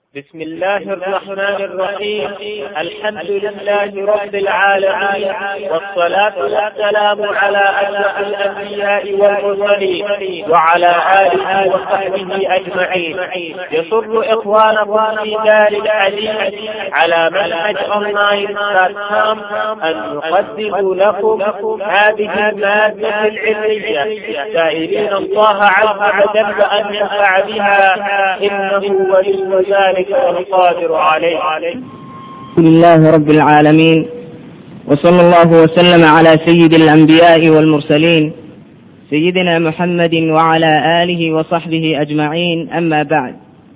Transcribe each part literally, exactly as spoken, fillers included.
بسم الله الرحمن الرحيم. الحمد لله رب العالمين، والصلاة والسلام على أشرف الأنبياء والمرسلين وعلى آله وصحبه أجمعين. يسر إخوانكم في دار الحديث على منهج أونلاين بلاتفورم أن نقدم لكم هذه المادة العلمية، سائلين الله عز وجل أن ينفع بها، إنه ولي ذلك والقادر عليه. الحمد لله رب العالمين، وصلى الله وسلم على سيد الأنبياء والمرسلين سيدنا محمد وعلى آله وصحبه أجمعين. أما بعد،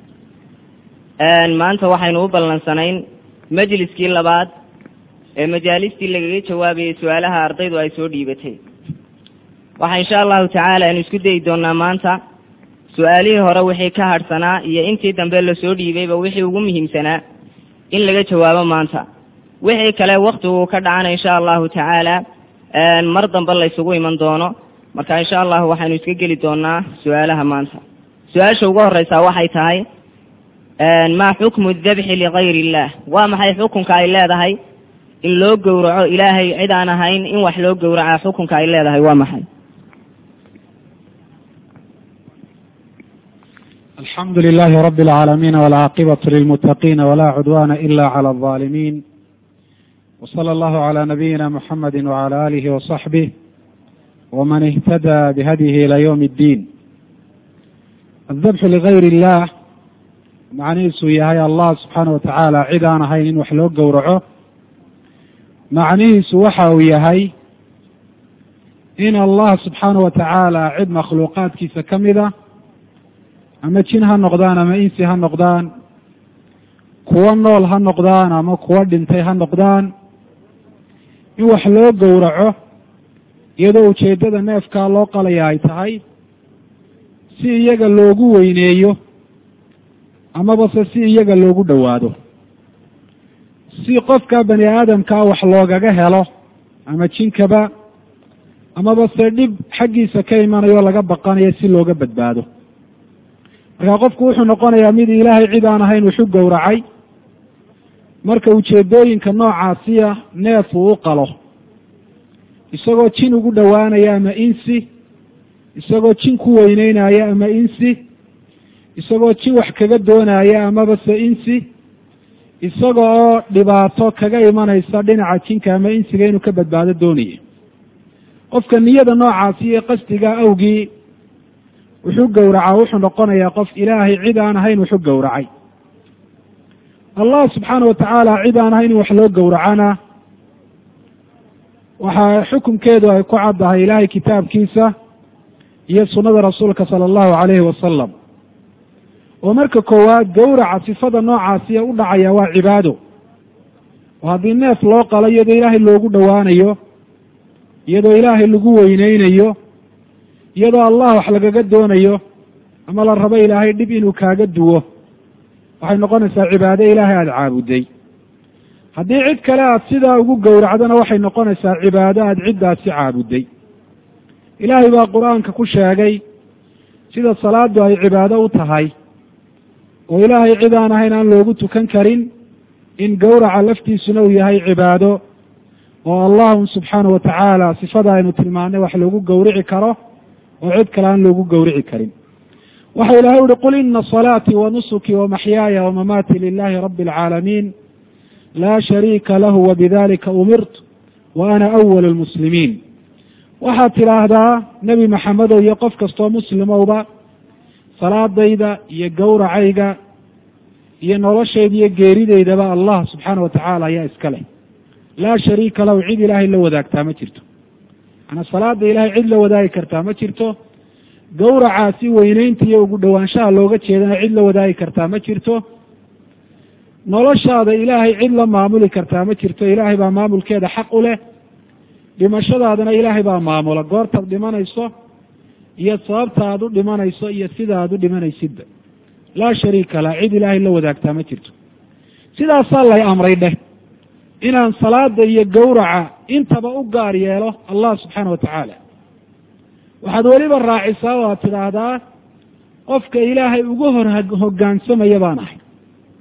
maanta waxaynu u ballansanayn majliskii labaad ee majaalistii lagaga jawaabayay su-aalaha ardaydu ay soo dhiibatay. waxaa insha allahu tacaala aynu isku dayi doonaa maanta su-aalihii hore wixii ka hadhsanaa iyo intii dambe lasoo dhiibayba wixii ugu muhiimsanaa in laga jawaabo maanta. wixii kale waktigu ka dhacana insha allahu tacaala mar dambe laysugu iman doono. marka insha allahu waxaynu iska geli doonaa su-aalaha maanta. su-aasha ugu horeysaa waxay tahay maa xukmu dabxi ligayr illah, waa maxay xukunka ay leedahay in loo gowraco ilaahay cid aan ahayn in wax loo gowraca xukunka ay leedahay waa maxay? الحمد لله رب العالمين، والعاقبة للمتقين، ولا عدوان إلا على الظالمين، وصلى الله على نبينا محمد وعلى آله وصحبه ومن اهتدى بهديه إلى يوم الدين. الذبح لغير الله macnihiisu yahay allah subxaana wa tacaala cid aan ahayn in wax loo gowraco. macnihiisu waxa uu yahay in allah subxaana wa tacaala cid makhluuqaadkiisa ka mida, ama jin ha noqdaan ama insi ha noqdaan, kuwo nool ha noqdaan ama kuwo dhintay ha noqdaan, in wax loo gowraco iyadoo ujeeddada neefkaa loo qalaya ay tahay si iyaga loogu weyneeyo amaba se si iyaga loogu dhowaado, si qofka bani aadamkaa wax loogaga helo ama jinkaba, amaba se dhib xaggiisa ka imanayo laga baqanayo si looga badbaado. markaa qofku wuxuu noqonayaa mid ilaahay cid aan ahayn wuxu gowracay marka ujeedooyinka noocaasiya neef uu u qalo, isagoo jin ugu dhowaanaya ama insi, isagoo jin ku weyneynaya ama insi, isagoo jin wax kaga doonaya amaba se insi, isaga oo dhibaato kaga imanaysa dhinaca jinka ama insiga inuu ka badbaado doonaya. qofka niyada noocaasi iyo qasdiga awgii wuxuu gowracaa wuxuu noqonayaa qof ilaahay cid aan ahayn wuxuu gowracay. allah subxaana wa tacaala cid aan ahayn in wax loo gowracana waxaa xukunkeedu ay ku caddahay ilaahay kitaabkiisa iyo sunnada rasuulka sala allahu calayhi wasalam. oo marka koowaad gowraca sifada noocaasiya u dhacaya waa cibaado, oo haddii neef loo qalo iyadoo ilaahay loogu dhowaanayo, iyadoo ilaahay lagu weyneynayo, iyadoo allah wax lagaga doonayo ama la rabo ilaahay dhib inuu kaaga duwo, waxay noqonaysaa cibaado ilaahay aada caabuday. haddii cid kale aad sidaa ugu gowracdana waxay noqonaysaa cibaado aada ciddaasi caabuday. ilaahay baa qur-aanka ku sheegay sida salaadu ay cibaado u tahay, oo ilaahay cid aan ahayn aan loogu tukan karin, in gowraca laftiisuna uu yahay cibaado, oo allahu subxaana wa tacaala sifada aynu tilmaanay wax loogu gowrici karo oo cid kale aan loogu gowrici karin. waxa ilahay uhi qul ina salaatii wa nusuki wa maxyaaya wa mamaatii lilahi rabi alcaalamiin laa shariika lahu wabidalika umirtu wa ana awal lmuslimiin. waxaad tidhaahdaa nebi maxamedow iyo qof kastoo muslimowba, salaadayda iyo gowracayga iyo noloshayda iyo geeridaydaba allah subxaana wa tacaala ayaa iska leh. laa shariika lahu, cid ilaahay la wadaagtaa ma jirto. manaa salaada ilaahay cid la wadaagi kartaa ma jirto. gowracaasi weyneynta iyo ugu dhowaanshaha looga jeedana cid la wadaagi kartaa ma jirto. noloshaada ilaahay cid la maamuli kartaa ma jirto. ilaahay baa maamulkeeda xaq u leh. dhimashadaadana ilaahay baa maamula, goortaad dhimanayso iyo sababta aad u dhimanayso iyo sida aad u dhimanaysidba. laa shariika lah, cid ilaahay la wadaagtaa ma jirto. sidaasaa lay amray dheh inaan salaada iyo gowraca intaba u gaar yeelo allah subxaana wa tacaala. waxaad weliba raacisaa oo aad tidhaahdaa qofka ilaahay ugu hor hoggaansamaya baan ahay.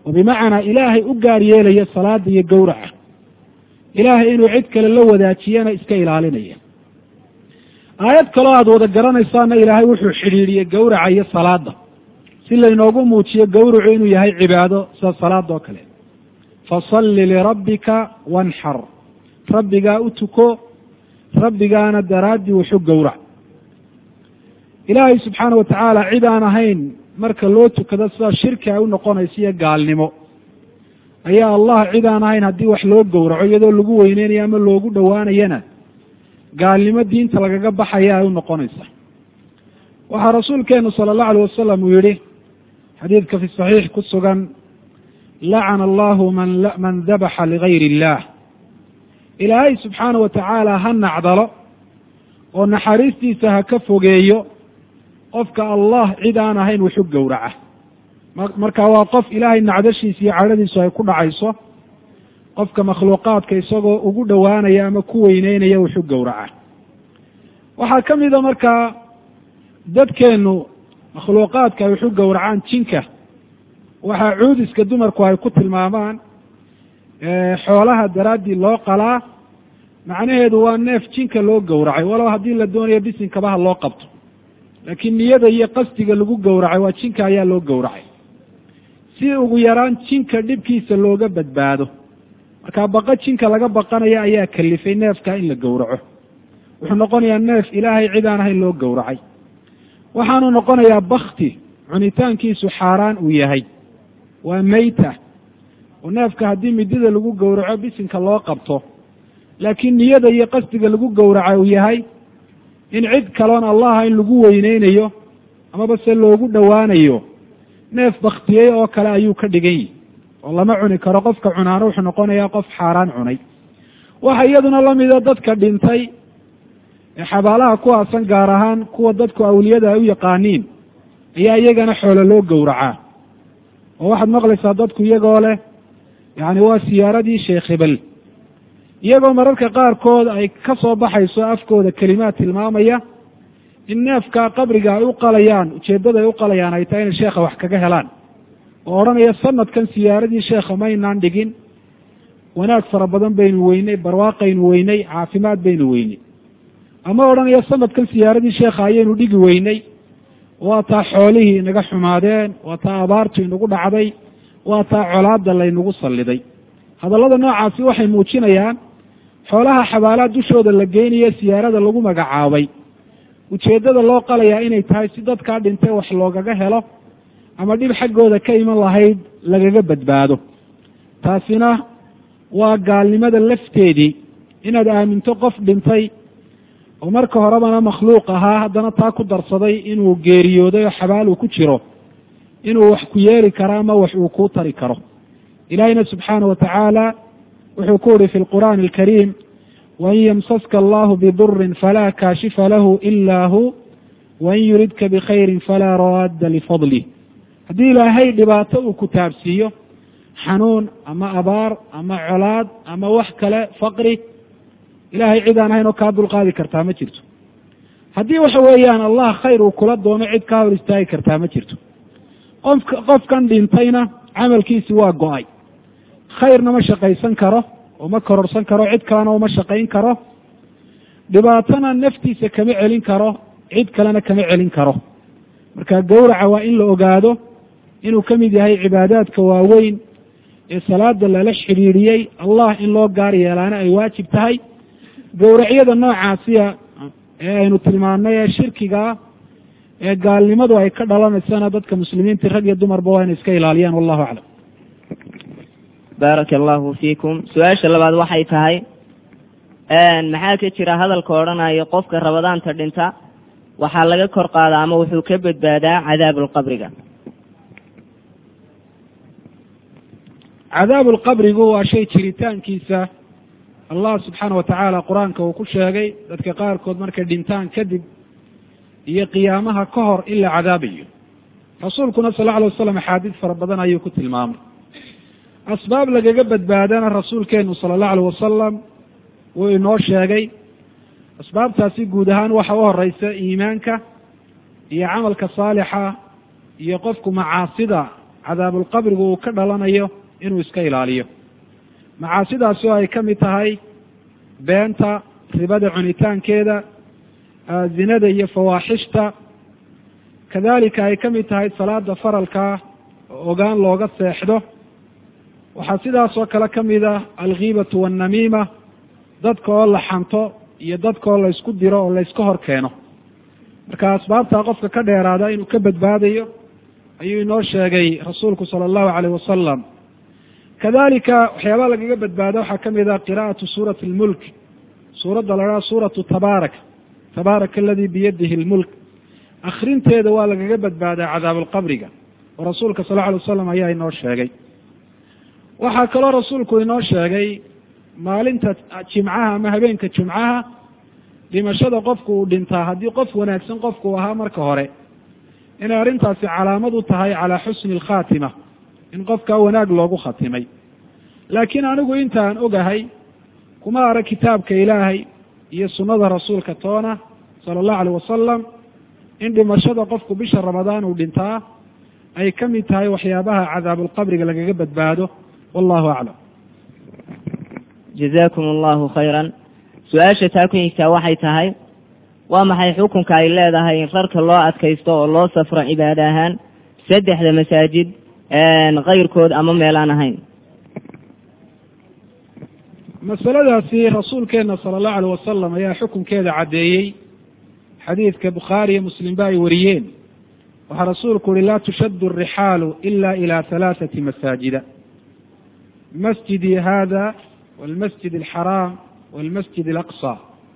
oo bimacnaa ilaahay u gaar yeelaya salaada iyo gowraca ilaahay inuu cid kale la wadaajiyana iska ilaalinaya. aayad kaloo aada wada garanaysaana ilaahay wuxuu xidhiidhiyey gowraca iyo salaada si laynoogu muujiyo gowracu inuu yahay cibaado sida salaada oo kale. fasalli lirabbika wanxar, rabbigaa u tuko, rabbigaana daraaddii wuxu gowrac. ilaahay subxaana watacaala cid aan ahayn marka loo tukado sida shirki ay u noqonayso iyo gaalnimo, ayaa allah cid aan ahayn haddii wax loo gowraco iyadoo lagu weyneynayo ama loogu dhowaanayana gaalnimo diinta lagaga baxaya ay u noqonaysa. waxaa rasuulkeenu sala allahu alayh wasalam uu yihi xadiidka fi saxiix ku sugan, lacana allahu man man dabaxa ligayri illah, ilaahay subxaana watacaala ha nacdalo oo naxariistiisa ha ka fogeeyo qofka allah cid aan ahayn wuxu gowraca. marka waa qof ilaahay nacdashiisa iyo cadhadiisu ay ku dhacayso qofka makhluuqaadka isagoo ugu dhowaanaya ama ku weyneynaya wuxu gowraca. waxaa ka mida markaa dadkeenu makhluuqaadka ay wuxu gowracaan jinka, waxaa cuudiska dumarku ay ku tilmaamaan xoolaha daraaddii loo qalaa, macnaheedu waa neef jinka loo gowracay, walow haddii la doonayo bisinkabaha loo qabto, laakiin niyada iyo qasdiga lagu gowracay waa jinka ayaa loo gowracay si ugu yaraan jinka dhibkiisa looga badbaado. markaa baqa jinka laga baqanaya ayaa kalifay neefka in la gowraco. wuxuu noqonayaa neef ilaahay cid aan ahayn loo gowracay, waxaanu noqonayaa bakti cunitaankiisu xaaraan uu yahay, waa meyta oo neefka haddii midida lagu gowraco bisinka loo qabto, laakiin niyada iyo qasdiga lagu gowraca uu yahay in cid kaloon allaha in lagu weyneynayo amaba se loogu dhowaanayo, neef baktiyey oo kale ayuu ka dhigan yihi oo lama cuni karo. qofka cunaano wuxuu noqonayaa qof xaaraan cunay. waxa iyaduna lamida dadka dhintay ee xabaalaha ku aasan, gaar ahaan kuwa dadku awliyada ay u yaqaaniin, ayaa iyagana xoolo loo gowracaa. oo waxaad maqlaysaa dadku iyagoo leh yani waa siyaaradii sheekh hebel, iyagoo mararka qaarkood ay ka soo baxayso afkooda kelimaad tilmaamaya in neefka qabriga ay u qalayaan, ujeeddada ay u qalayaan ay tahay inay sheekha wax kaga helaan, oo odhanaya sanadkan siyaaradii sheekha maynaan dhigin, wanaag fara badan baynu weynay, barwaaqaynu weynay, caafimaad baynu weynay. ama odhanaya sanadkan siyaaradii sheekha ayaynu dhigi weynay, waa taa xoolihii inaga xumaadeen, waa taa abaartu inagu dhacday, waa taa colaada laynagu salliday. hadallada noocaasi waxay muujinayaan xoolaha xabaalaha dushooda la geynayo siyaarada lagu magacaabay, ujeeddada loo qalayaa inay tahay si dadkaa dhintay wax loogaga helo ama dhib xaggooda ka iman lahayd lagaga badbaado. taasina waa gaalnimada lafteedii, inaad aaminto qof dhintay oo marka horebana makhluuq ahaa, haddana taa ku darsaday inuu geeriyooday oo xabaal uu ku jiro, inuu wax ku yeeli karo ama wax uu kuu tari karo. ilaahayna subxaana watacaala wuxuu ku uhi fi lqur'aani alkariim, wain yamsaska allahu bidurin falaa kaashifa lahu ilaa hu wain yuridka bikhayrin falaa raadda lifadlih. haddii ilaahay dhibaato uu ku taabsiiyo, xanuun ama abaar ama colaad ama wax kale, faqri, ilaahay cid aan ahayn oo kaa dulqaadi kartaa ma jirto. haddii waxa weeyaan allah khayr uu kula doono, cid kaa hor istaagi kartaa ma jirto. qofka qofkan dhintayna camalkiisi waa go-ay, khayrna ma shaqaysan karo oo ma kororsan karo, cid kalena uma shaqayn karo, dhibaatana naftiisa kama celin karo, cid kalena kama celin karo. marka gowraca waa in la ogaado inuu ka mid yahay cibaadaadka waaweyn ee salaada lala xidhiidhiyey, allah in loo gaar yeelaana ay waajib tahay. gowracyada noocaasiya ee aynu tilmaannay ee shirkigaa ee gaalnimadu ay ka dhalanaysana dadka muslimiinta rag iyo dumarba waa inay iska ilaaliyaan. wallahu aclam. baaraka allahu fiikum. su-aasha labaad waxay tahay, maxaa ka jira hadalka odhanayo qofka rabadaanta dhinta waxaa laga kor qaadaa ama wuxuu ka badbaadaa cadaabulqabriga? cadaabulqabrigu waa shay jiritaankiisa allah subxaana watacaala qur-aanka uu ku sheegay dadka qaarkood markay dhintaan kadib iyo qiyaamaha ka hor in la cadaabayo. rasuulkuna sal lla alay wasalam axaadiis fara badan ayuu ku tilmaamay. asbaab lagaga badbaadana rasuulkeenu sala allahu alayh wasalam wuu inoo sheegay. asbaabtaasi guud ahaan waxa u horeysa iimaanka iyo camalka saalixa iyo qofku macaasida cadaabulqabrigu uu ka dhalanayo inuu iska ilaaliyo macaasidaasi oo ay ka mid tahay beenta, ribada cunitaankeeda, zinada iyo fawaaxishta, kadalika ay ka mid tahay salaada faralkaa ogaan looga seexdo. waxaa sidaas oo kale ka mid ah alghiibatu wannamiima, dadka oo la xanto iyo dadka oo la isku diro oo la iska hor keeno. marka asbaabtaa qofka ka dheeraada inuu ka badbaadayo ayuu inoo sheegay rasuulku sala allahu calayh wasalam. kadalika waxyaabaa lagaga badbaado waxaa ka mid ah qiraa'atu suurati almulk, suuradda la dhaha suuratu tabaarak, tabaaraka aladii biyadihi lmulk, akrinteeda waa lagaga badbaadaa cadaabalqabriga oo rasuulka sal lla alay wasalam ayaa inoo sheegay. waxaa kaloo rasuulku inoo sheegay maalinta jimcaha ama habeenka jimcaha dhimashada qofku uu dhintaa haddii qof wanaagsan qofku uu ahaa marka hore, inay arrintaasi calaamad u tahay calaa xusni alkhaatima, in qofkaa wanaag loogu khatimay. laakiin anigu intaan ogahay kuma arag kitaabka ilaahay iyo sunnada rasuulka toona sala allahu alayh wasalam in dhimashada qofku bisha ramadaan uu dhintaa ay ka mid tahay waxyaabaha cadaabulqabriga lagaga badbaado. wallahu aclam. jazakum allahu khayran. su-aasha taa ku xigtaa waxay tahay, waa maxay xukunka ay leedahay in rarka loo adkaysto oo loo safro cibaado ahaan saddexda masaajid kayrkood ama meelaan ahayn? masaladaasi rasuulkeena sala allahu alayh wasalam ayaa xukunkeeda caddeeyey. xadiidka bukhaari iyo muslim ba ay wariyeen. waxaa rasuulku uhi laa tushaddu arixaalu ila ila halaathati masaajida, masjidi hada walmasjid alxaraam walmasjid alaqsa.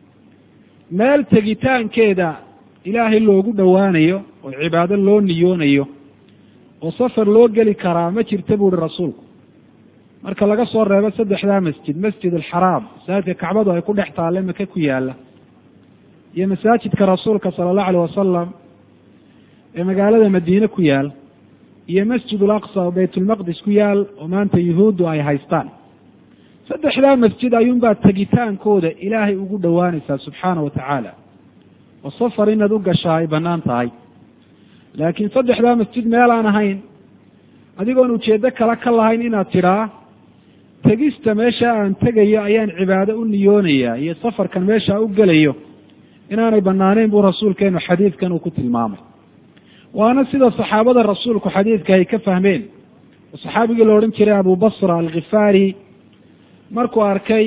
meel tegitaankeeda ilaahay loogu dhowaanayo oo cibaado loo niyoonayo oo safar loo geli karaa ma jirta buuhi rasuulku, marka laga soo reebo saddexdaa masjid, masjid alxaraam, masaajidka kacbadu ay ku dhex taalle maka ku yaala, iyo masaajidka rasuulka sala allahu alayh wasalam ee magaalada madiine ku yaal, iyo masjid alaqsa oo baytulmaqdis ku yaal oo maanta yuhuuddu ay haystaan. saddexdaa masjid ayuunbaa tegitaankooda ilaahay ugu dhowaanaysaa subxaana wa tacaala, oo safar inaad u gashaa ay bannaan tahay. laakiin saddexdaa masjid meelaan ahayn, adigoon ujeeddo kale ka lahayn inaad tidhaa tegista meesha aan tegayo ayaan cibaado u niyoonayaa iyo safarkan meesha u gelayo, inaanay bannaaneyn buu rasuulkeenu xadiidkan uu ku tilmaamay. waana sida saxaabada rasuulku xadiidka ay ka fahmeen. oo saxaabigii la odhan jiray abu basra alkhifaari markuu arkay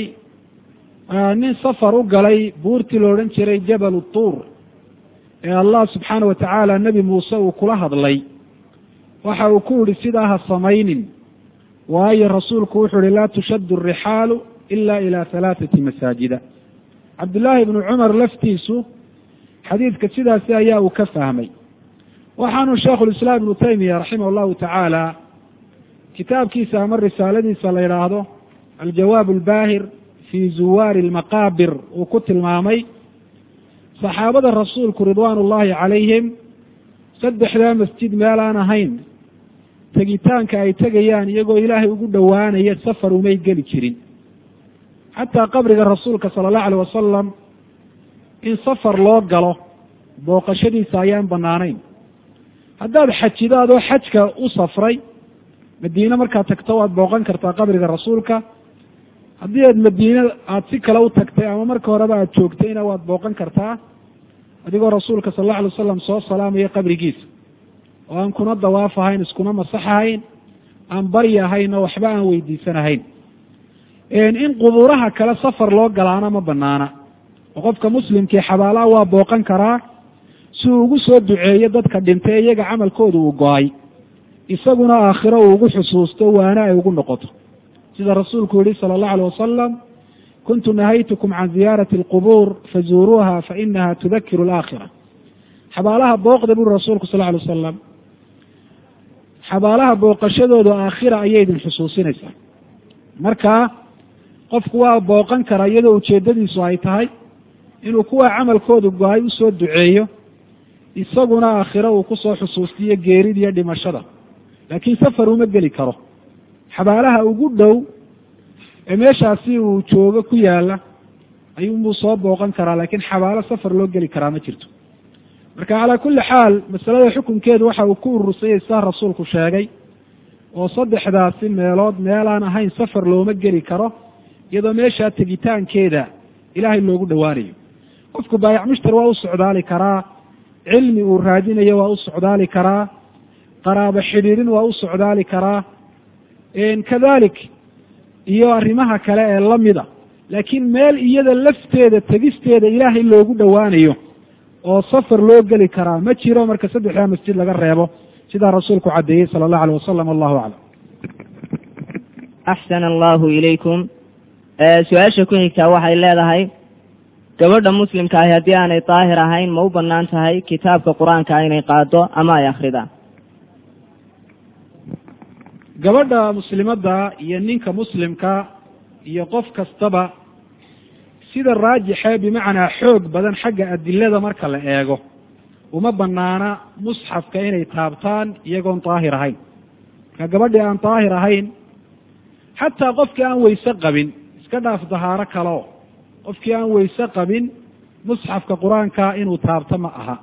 nin safar u galay buurtii la odhan jiray jabal tuur ee allah subxaana wa tacaala nebi muuse uu kula hadlay, waxa uu ku yihi sidaa ha samaynin, waayo rasuulku wuxuu ihi laa tushaddu arixaalu ila ila halaathati masaajida. cabdullaahi ibnu cumar laftiisu xadiidka sidaasi ayaa uu ka fahmay. waxaanu sheikhulislaam ibnu taymiya raximah allahu tacaala kitaabkiisa ama risaaladiisa la yidhaahdo aljawaab albaahir fi zuwaari almaqaabir uu ku tilmaamay saxaabada rasuulku ridwaan ullahi calayhim saddexdaa masjid meel aan ahayn tegitaanka ay tegayaan iyagoo ilaahay ugu dhowaanaya safar umay geli jirin. xataa qabriga rasuulka sala allahu alayh wasalam in safar loo galo booqashadiisa ayaan bannaanayn. haddaad xajido adoo xajka u safray, madiine markaad tagto waad booqan kartaa qabriga rasuulka. haddii aad madiine aada si kale u tagtay ama marka horeba aada joogtayna waad booqan kartaa adigoo rasuulka sal allahu alay wasalam soo salaamaya qabrigiisa, oo aan kuna dawaaf ahayn, iskuna masax ahayn, aan bari ahayn oo waxba aan weydiisanahayn. in qubuuraha kale safar loo galaana ma banaana, oo qofka muslimkii xabaalaha waa booqan karaa si uu ugu soo duceeyo dadka dhintay iyaga camalkooda uu go-ay, isaguna aakhiro uu ugu xusuusto waana ay ugu noqoto, sida rasuulku yihi sala allahu alayh wasalam kuntu nahaytukum can ziyaarati alqubuur fazuuruuha fainaha tudakiru alaakhira. xabaalaha booqda buri rasuulku sal alay wasalam, xabaalaha booqashadooda aakhira ayay idin xusuusinaysaa. marka qofku waa booqan karaa iyadoo ujeedadiisu ay tahay inuu kuwa camalkooda go-ay usoo duceeyo, isaguna aakhiro uu kusoo xusuustiyo geerida iyo dhimashada, laakiin safar uma geli karo. xabaalaha ugu dhow ee meeshaasi uu joogo ku yaala ayuunbuu soo booqan karaa, laakiin xabaalo safar loo geli karaa ma jirto. marka calaa kulli xaal masalada xukunkeedu waxa uu ku urursayay saa rasuulku sheegay oo saddexdaasi meelood meelaan ahayn safar looma geli karo iyadoo meeshaa tegitaankeeda ilaahay loogu dhowaanayo. qofku baayac mushtar waa u socdaali karaa, cilmi uu raadinayo waa u socdaali karaa, qaraabo xidhiirin waa u socdaali karaa, kadalik iyo arrimaha kale ee lamida. laakiin meel iyada lafteeda tegisteeda ilaahay loogu dhowaanayo oo safar loo geli karaa ma jiro marka saddexdaa masjid laga reebo, sidaa rasuulku caddeeyey sala allahu alayh wasalam. allahu aclam. axsana allahu ilaykum. su-aasha ku xigtaa waxay leedahay, gabadha muslimka ahi haddii aanay daahir ahayn ma u bannaan tahay kitaabka qur-aanka inay qaado ama ay akridaan? gabadha muslimadda iyo ninka muslimka iyo qof kastaba sida raajixe bimacnaa xoog badan xagga adilada marka la eego uma banaana musxafka inay taabtaan iyagoon daahir ahayn. marka gabadhii aan daahir ahayn, xataa qofkii aan weyse qabin, iska dhaaf dahaaro kaleo, qofkii aan weyse qabin musxafka qur-aanka inuu taabto ma aha.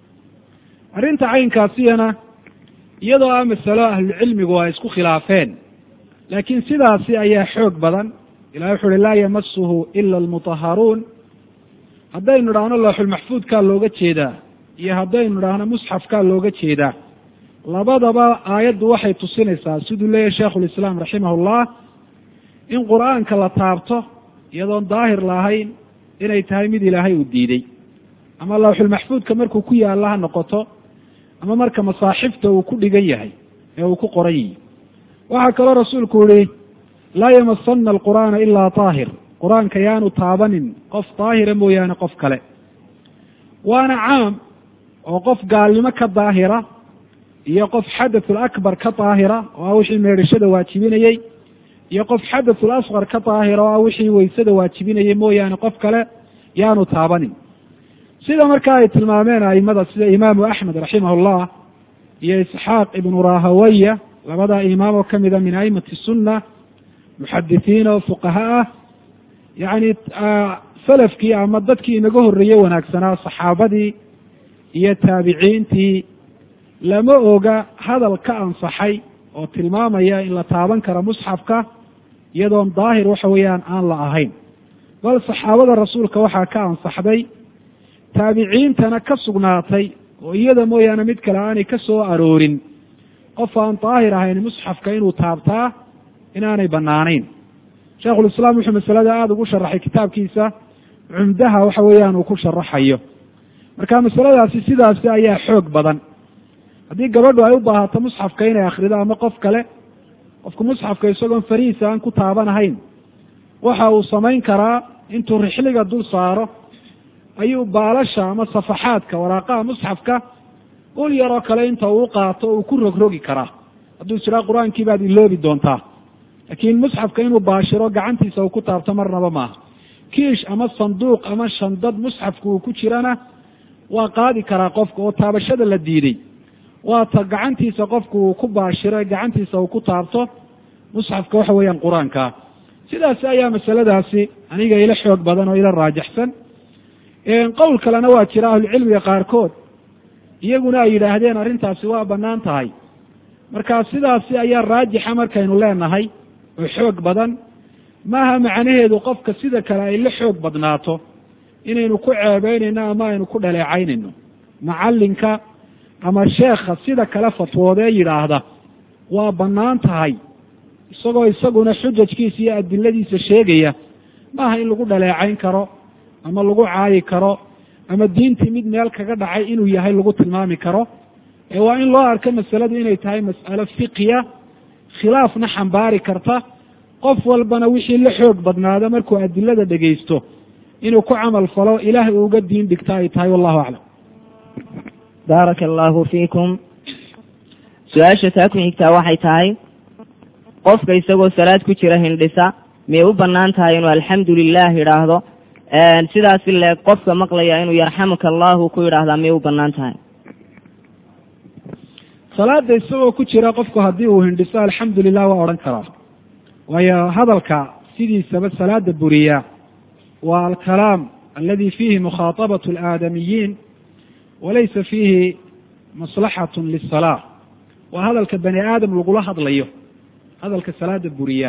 arrinta caynkaasiyana iyadoo ah masalo ahlucilmigu ay isku khilaafeen, laakiin sidaasi ayaa xoog badan. ilahi wuxu uhi laa yamasuhu ila almutaharuun. haddaynu idhaahno looxulmaxfuudkaa looga jeedaa iyo haddaynu idhaahno musxafkaa looga jeedaa, labadaba aayaddu waxay tusinaysaa siduu leeyahay sheikhulislaam raximahullah in qur-aanka la taabto iyadoon daahir lahayn inay tahay mid ilaahay uu diiday, ama looxulmaxfuudka markuu ku yaalla ha noqoto ama marka masaaxifta uu ku dhigan yahay ee uu ku qoran yihi. waxaa kaloo rasuulku yihi laa yamasana alqur'aana ilaa daahir, qur-aanka yaanu taabanin qof daahira mooyaane qof kale. waana caam oo qof gaalnimo ka daahira iyo qof xadathul akbar ka daahira oo ah wixii meedhashada waajibinayey iyo qof xadathul asqar ka daahira oo ah wixii weysada waajibinayey mooyaane qof kale yaanu taabanin. sida markaa ay tilmaameen aimada sida imaamu axmed raximahullah iyo isxaaq ibnu rahawaya, labadaa imaam oo kamida min aimati sunna, muxadisiin oo fuqaha ah, yani salafkii ama dadkii inaga horreeyey wanaagsanaa, saxaabadii iyo taabiciintii, lama oga hadal ka ansaxay oo tilmaamaya in la taaban karo musxafka iyadoon daahir waxa weeyaan aan la ahayn. bal saxaabada rasuulka waxaa ka ansaxday, taabiciintana ka sugnaatay oo iyada mooyaane mid kale aanay ka soo aroorin, qof aan daahir ahayn musxafka inuu taabtaa inaanay banaanayn. sheikhulislaam wuxuu masalada aada ugu sharaxay kitaabkiisa cumdaha waxa weeyaan uu ku sharaxayo. marka masaladaasi sidaasi ayaa xoog badan. haddii gabadhu ay u baahato musxafka inay akrido ama qof kale, qofku musxafka isagoon farihiisa aan ku taabanahayn waxa uu samayn karaa intuu rixliga dul saaro ayuu baalasha ama safaxaadka waraaqaha musxafka ul yaroo kale inta uu qaato uu ku rogrogi karaa. hadduu jiraa qur-aankii baad iloobi doontaa, laakiin musxafka inuu baashiro gacantiisa uu ku taabto marnaba maaha. kiish ama sanduuq ama shandad musxafka uu ku jirana waa qaadi karaa qofka, oo taabashada la diiday waa ta gacantiisa qofku uu ku baashiro ee gacantiisa uu ku taabto musxafka waxa weeyaan qur-aanka. sidaasi ayaa masaladaasi aniga ila xoog badan oo ila raajaxsan. qowl kalena waa jira ahlucilmiga qaarkood iyaguna ay yidhaahdeen arrintaasi waa bannaan tahay. marka sidaasi ayaa raajixa markaynu leenahay oo xoog badan. maaha macnaheedu qofka sida kale ay la xoog badnaato inaynu ku ceebeynayno ama aynu ku dhaleecaynayno. macalinka ama sheekha sida kale fatwoodee yidhaahda waa bannaan tahay isagoo isaguna xujajkiisa iyo adiladiisa sheegaya, maaha in lagu dhaleecayn karo ama lagu caayi karo ama diintii mid meel kaga dhacay inuu yahay lagu tilmaami karo. ee waa in loo arko masaladu inay tahay mas'alo fiqiya, khilaafna xambaari karta, qof walbana wixii la xoog badnaado markuu adilada dhegaysto inuu ku camal falo ilaahay uuga diin dhigta ay tahay. wallahu aclam. baaraka allahu fiikum. su-aasha taa ku xigtaa waxay tahay, qofka isagoo salaad ku jira hindhisa miyay u bannaan tahay inuu alxamdu lilah yidhaahdo? sidaasi le qofka maqlaya inuu yarxamuka allahu ku yidhaahdaa miyay u bannaan tahay? salaada isagoo ku jira qofku haddii uu hindhiso alxamdu lilah waa odhan karaa, waayo hadalka sidiisaba salaada buriya waa alkalaam aladi fiihi mukhaaطabaة اlaadamiyiin walaysa fiihi maslaxaة liلsalaa. waa hadalka bani aadam lagula hadlayo hadalka salaada buriya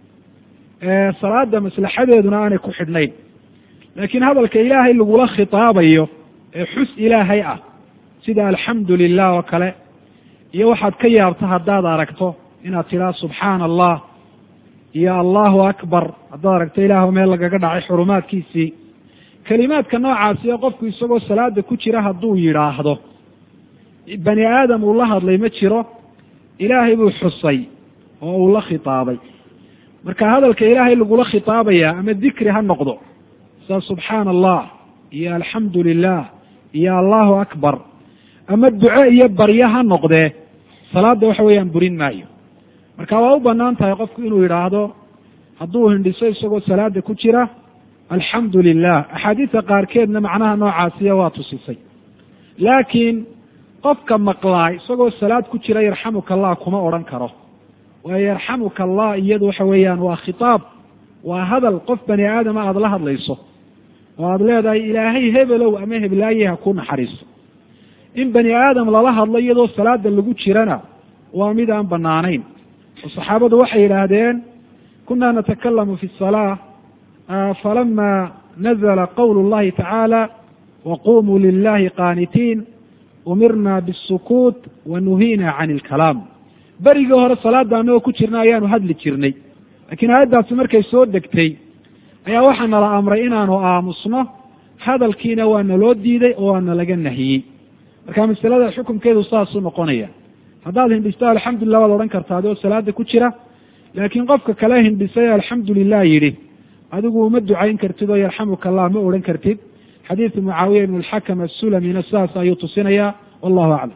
ee salaada maslaxadeeduna aanay ku xidhnayn laakiin hadalka ilaahay lagula khitaabayo ee xus ilaahay ah sida alxamdu lilah oo kale iyo waxaad ka yaabta haddaad aragto inaad tidhaha subxaana allah iyo allahu akbar haddaad aragto ilaah meel lagaga dhacay xurumaadkiisii kelimaadka noocaasi ee qofku isagoo salaada ku jira hadduu yidhaahdo bani aadam uu la hadlay ma jiro ilaahay buu xusay oo uu la khitaabay marka hadalka ilaahay lagula khitaabaya ama dikri ha noqdo sida subxaana allah iyo alxamdu lilah iyo allahu akbar ama duco iyo barye ha noqdee salaada waxa weeyaan burin maayo marka waa u banaan tahay qofku inuu yidhaahdo hadduu hindhiso isagoo salaada ku jira alxamdu lilah axaadiista qaarkeedna macnaha noocaasiya waa tusisay laakiin qofka maqlaa isagoo salaad ku jira yarxamuka allah kuma odhan karo waayo yarxamuka allah iyadu waxa weeyaan waa khitaab waa hadal qof bani aadama aada la hadlayso oo aada leedahay ilaahay hebelow ama heblaaye ha ku naxariiso in bani aadam lala hadlo iyadoo salaada lagu jirana waa mid aan banaanayn oo saxaabadu waxay yidhaahdeen kunaa natakalamu fi salaa falama nazla qawlu llahi tacaala waqumuu lilahi qaanitiin umirna bisukuut wa nuhiina can ilkalaam berigii hore salaada anagoo ku jirna ayaanu hadli jirnay laakiin aayaddaasi markay soo degtay ayaa waxaa nala amray inaanu aamusno hadalkiina waa naloo diiday oo waana laga nahiyey marka masalada xukumkeedu saasuu noqonaya haddaad hindhisto alxamdulilah waad odhan kartaa adigoo salaada ku jira laakiin qofka kale hindhisay alxamdu lilah yidhi adigu uma ducayn kartid oo yarxamuka allah ma odhan kartid xadiidu mucaawiya ibn alxakam assulamina sidaas ayuu tusinayaa wallahu aclam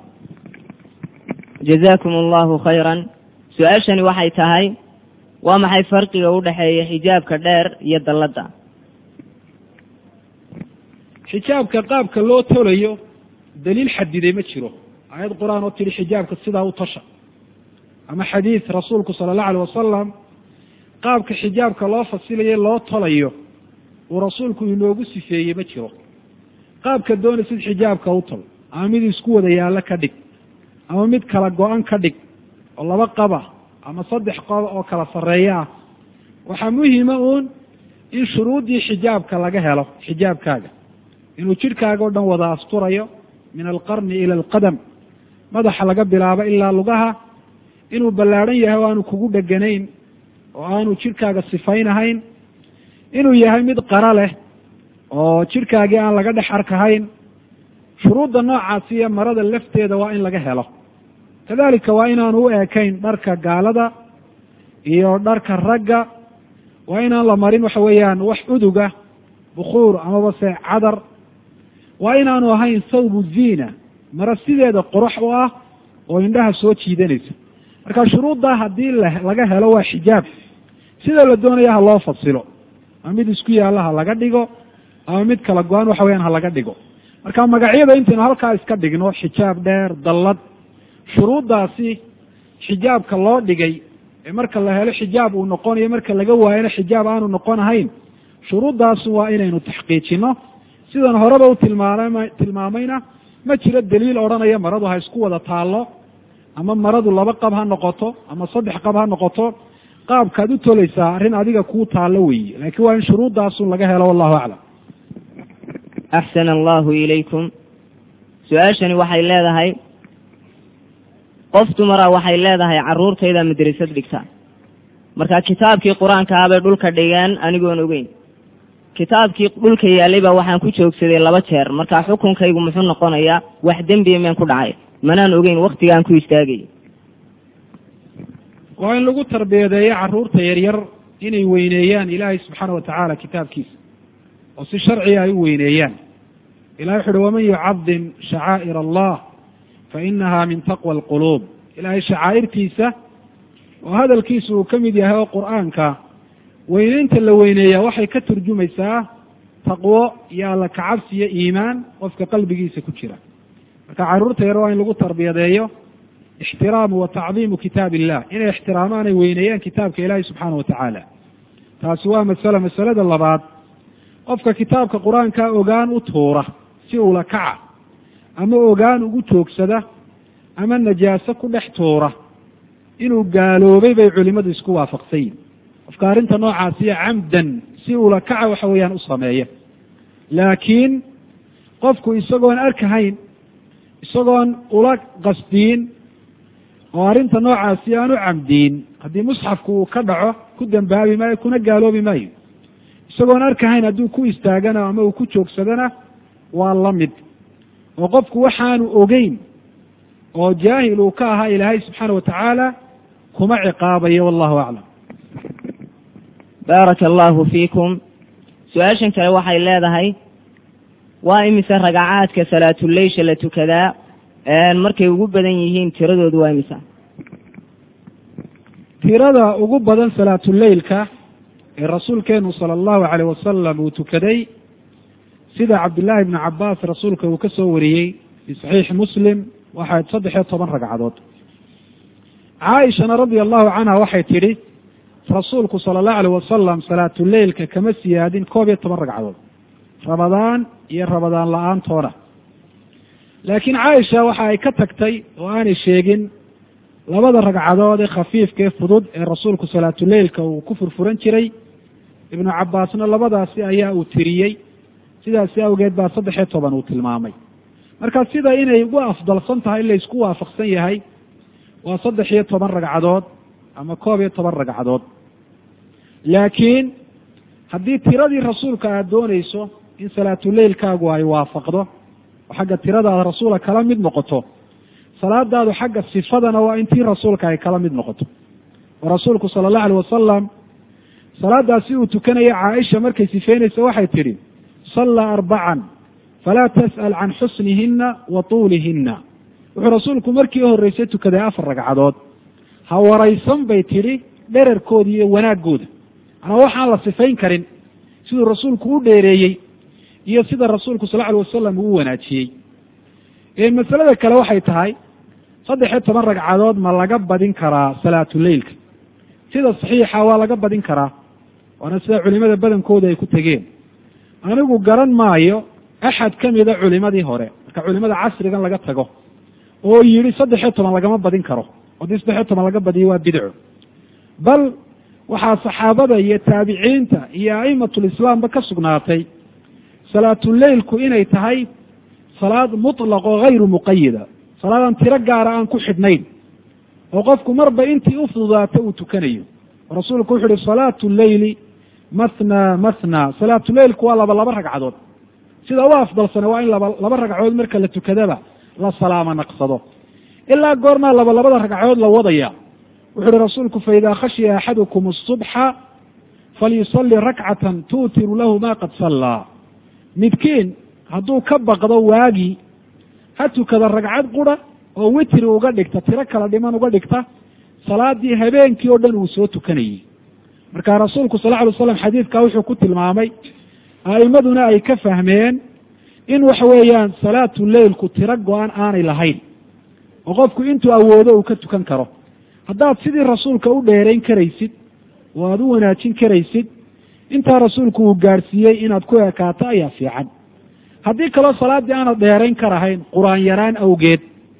jazakum allahu khayran su-aashani waxay tahay waa maxay farqiga u dhexeeya xijaabka dheer iyo dalladda xijaabka qaabka loo tolayo daliil xadiday ma jiro aayad qur-aan oo tidhi xijaabka sidaa u tasha ama xadiid rasuulku sala allahu alayh wasalam qaabka xijaabka loo fasilayo loo tolayo uu rasuulku inoogu sifeeyey ma jiro qaabka doonaysid xijaabka u tol ama mid isku wada yaallo ka dhig ama mid kala go-an ka dhig oo laba qaba ama saddex qoba oo kala sarreeya ah waxaa muhima uun in shuruuddii xijaabka laga helo xijaabkaaga inuu jidhkaaga o dhan wada asturayo min alqarni ila alqadam madaxa laga bilaabo ilaa lugaha inuu ballaadhan yahay oo aanu kugu dheganayn oo aanu jidhkaaga sifaynahayn inuu yahay mid qara leh oo jidhkaagii aan laga dhex arkahayn shuruudda noocaasi iyo marada lafteeda waa in laga helo kadalika waa inaanu u eekayn dharka gaalada iyo dharka ragga waa inaan la marin waxa weeyaan wax uduga bukuur amaba se cadar waa inaanu ahayn thawbu ziina mara sideeda qurux u ah oo indhaha soo jiidanaysa marka shuruuddaa haddii laga helo waa xijaab sida la doonaya ha loo fasilo ama mid isku yaalla ha laga dhigo ama mid kala go-an waxa weyaan ha laga dhigo marka magacyada intaynu halkaa iska dhigno xijaab dheer dallad shuruuddaasi xijaabka loo dhigay ee marka la helo xijaab uu noqonayo marka laga waayana xijaab aanu noqon ahayn shuruuddaasu waa inaynu taxqiijino sidan horeba u tilmaam tilmaamayna ma jiro daliil odhanaya maradu ha isku wada taallo ama maradu laba qab ha noqoto ama saddex qab ha noqoto qaabkaad u tolaysaa arrin adiga kuu taallo weeye laakiin waa in shuruuddaasun laga helo wallahu aclam axsana allahu ilaykum su-aashani waxay leedahay qof dumara waxay leedahay carruurtayda madrasad dhigta marka kitaabkii qur-aanka ah bay dhulka dhigeen anigoon ogeyn kitaabkii dhulka yaalay baa waxaan ku joogsaday laba jeer marka xukunkaygu muxuu noqonayaa wax dembiya meen ku dhacay manaan ogeyn waktigaan ku istaagay waa in lagu tarbiyadeeyo carruurta yaryar inay weyneeyaan ilaahay subxaana watacaala kitaabkiisa oo si sharciga ay u weyneeyaan ilahay wuxu uhi waman yucadim shacaa'ir allah fa inaha min taqwa alquluub ilaahay shacaa'irtiisa oo hadalkiisa uu ka mid yahay oo qur-aanka weyneynta la weyneeyaa waxay ka turjumaysaa taqwo iyo alla kacabsi iyo iimaan qofka qalbigiisa ku jira marka carruurta yar waa in lagu tarbiyadeeyo ixtiraamu wa tacdiimu kitaab illah inay ixtiraamaan ay weyneeyaan kitaabka ilaahay subxaana watacaala taasi waa masalo masalada labaad qofka kitaabka qur-aanka ogaan u tuura si ula kaca ama ogaan ugu joogsada ama najaaso ku dhex tuura inuu gaaloobay bay culimadu isku waafaqsan yihin qofka arrinta noocaasiyo camdan si ula kaca waxa weeyaan u sameeya laakiin qofku isagoon arkahayn isagoon ula qasdiin oo arrinta noocaasi aan u camdiin haddii musxafku uu ka dhaco ku dembaabi maayo kuna gaaloobi maayo isagoon arkahayn hadduu ku istaagana ama uu ku joogsadana waa la mid oo qofku waxaanu ogeyn oo jaahil uu ka ahaa ilaahay subxaana watacaala kuma ciqaabayo wallahu aclam baaraka allahu fiikum su-aashan kale waxay leedahay waa imise ragacaadka salaatuleysha la tukadaa markay ugu badan yihiin tiradoodu waa imisa tirada ugu badan salaatuleylka ee rasuulkeenu sala allahu calayh wasalam uu tukaday sida cabdullaahi ibnu cabaas rasuulka uu ka soo wariyey fi saxiixi muslim waxay saddex iyo toban ragcadood caaishana radia allahu canha waxay tidhi rasuulku sala allahu alayh wasalam salaatuleylka kama siyaadin koob iyo toban ragcadood rabadaan iyo rabadaan la-aantoona laakiin caaisha waxa ay ka tagtay oo aanay sheegin labada ragcadood ee khafiifka ee fudud ee rasuulku salaatuleylka uu ku furfuran jiray ibnu cabaasna labadaasi ayaa uu tiriyey sidaasi awgeed baa saddex iyo toban uu tilmaamay marka sida inay ugu afdalsan tahay in la isku waafaqsan yahay waa saddex iyo toban ragcadood ama koob iyo toban ragcadood laakiin haddii tiradii rasuulka aada doonayso in salaatuleylkaagu ay waafaqdo oo xagga tiradaada rasuula kala mid noqoto salaadaadu xagga sifadana waa intii rasuulka ay kala mid noqoto oo rasuulku sala allahu alayh wasalam salaadaasi uu tukanaya caaisha markay sifeynaysa waxay tidhi sallaa arbacan falaa tas'al can xusnihina wa tuulihina wuxuu rasuulku markii u horreysay tukaday afar ragcadood ha waraysan bay tidhi dherarkooda iyo wanaaggooda anaa waxaan la sifayn karin siduu rasuulku u dheereeyey iyo sida rasuulku sal alay wasalam uu u wanaajiyey masalada kale waxay tahay saddex iyo toban ragcadood ma laga badin karaa salaatuleylka sida saxiixa waa laga badin karaa waana sida culimada badankooda ay ku tegeen anigu garan maayo axad kamida culimadii hore marka culimada casrigan laga tago oo yidhi saddex iyo toban lagama badin karo haddii saddex iyo toban laga badiyo waa bidco bal waxaa saxaabada iyo taabiciinta iyo aimatulislaamba ka sugnaatay salaatuleylku inay tahay salaad mutlaq oo hayru muqayida salaadaan tiro gaara aan ku xidhnayn oo qofku marba intii u fududaato uu tukanayo rasuulku wuxu uhi salaatu leyli mathna mathna salaatuleylku waa laba laba ragcadood sida u afdalsane waa in laba laba ragcadood marka la tukadaba la salaamo naqsado ilaa goormaa laba labada ragcadood la wadaya wuxu uhi rasuulku faidaa khashiya axadukum asubxa falyusalli rakcatan tuutiru lahu ma qad sallaa midkiin hadduu ka baqdo waagii ha tukada ragcad qura oo witri uga dhigta tiro kala dhiman uga dhigta salaadii habeenkii oo dhan uu soo tukanayey marka rasuulku sal lla alay waslam xadiidkaa wuxuu ku tilmaamay a'imaduna ay ka fahmeen in waxa weeyaan salaatu leylku tiro go-an aanay lahayn oo qofku intuu awoodo uu ka tukan karo haddaad sidii rasuulka u dheerayn karaysid oo aada u wanaajin karaysid intaa rasuulku uu gaadhsiiyey inaad ku ekaato ayaa fiican haddii kaloo salaaddii aanad dheerayn karahayn qur-aan yaraan awgeed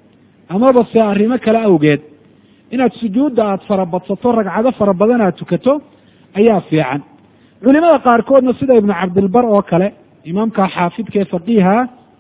amaba se arrimo kale awgeed inaad sujuudda aada farabadsato ragcado fara badan aad tukato ayaa fiican culimada qaarkoodna sida ibnu cabdilbar oo kale imaamka xaafidka ee faqiiha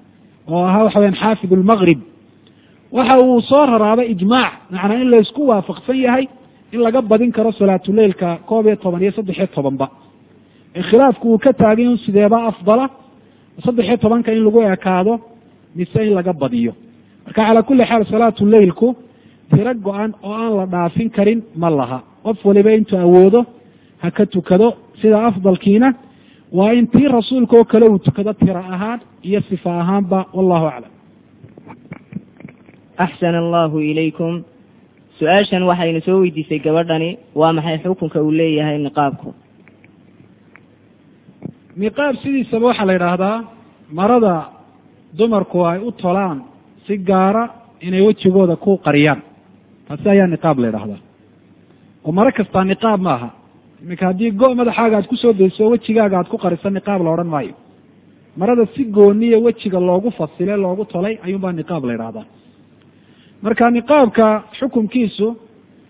oo ahaa waxa weyaan xaafid ulmaqrib waxa uu soo raraabay ijmaac macnaa in laysku waafaqsan yahay in laga badin karo salaatuleylka koob iyo toban iyo saddex iyo tobanba ee khilaafku uu ka taagay un sideeba afdala saddex iyo tobanka in lagu ekaado mise in laga badiyo marka calaa kulli xaal salaatuleylku tiro go-an oo aan la dhaafin karin ma laha qof waliba intuu awoodo ha ka tukado sida afdalkiina waa in tii rasuulka oo kale uu tukado tiro ahaan iyo sifa ahaanba wallahu aclam axsana allahu ilaykum su-aashan waxaynu soo weydiisay gabadhani waa maxay xukunka uu leeyahay niqaabku niqaab sidiisaba waxaa la yidhaahdaa marada dumarku ay u tolaan si gaara inay wejigooda ku qariyaan taasi ayaa niqaab la yidhaahdaa oo maro kastaa niqaab ma aha iminka haddii go- madaxaaga aad kusoo dayso wejigaaga aad ku qarisa niqaab la odhan maayo marada si gooniya wejiga loogu fasile loogu tolay ayuunbaa niqaab la yidhahdaa marka niqaabka xukunkiisu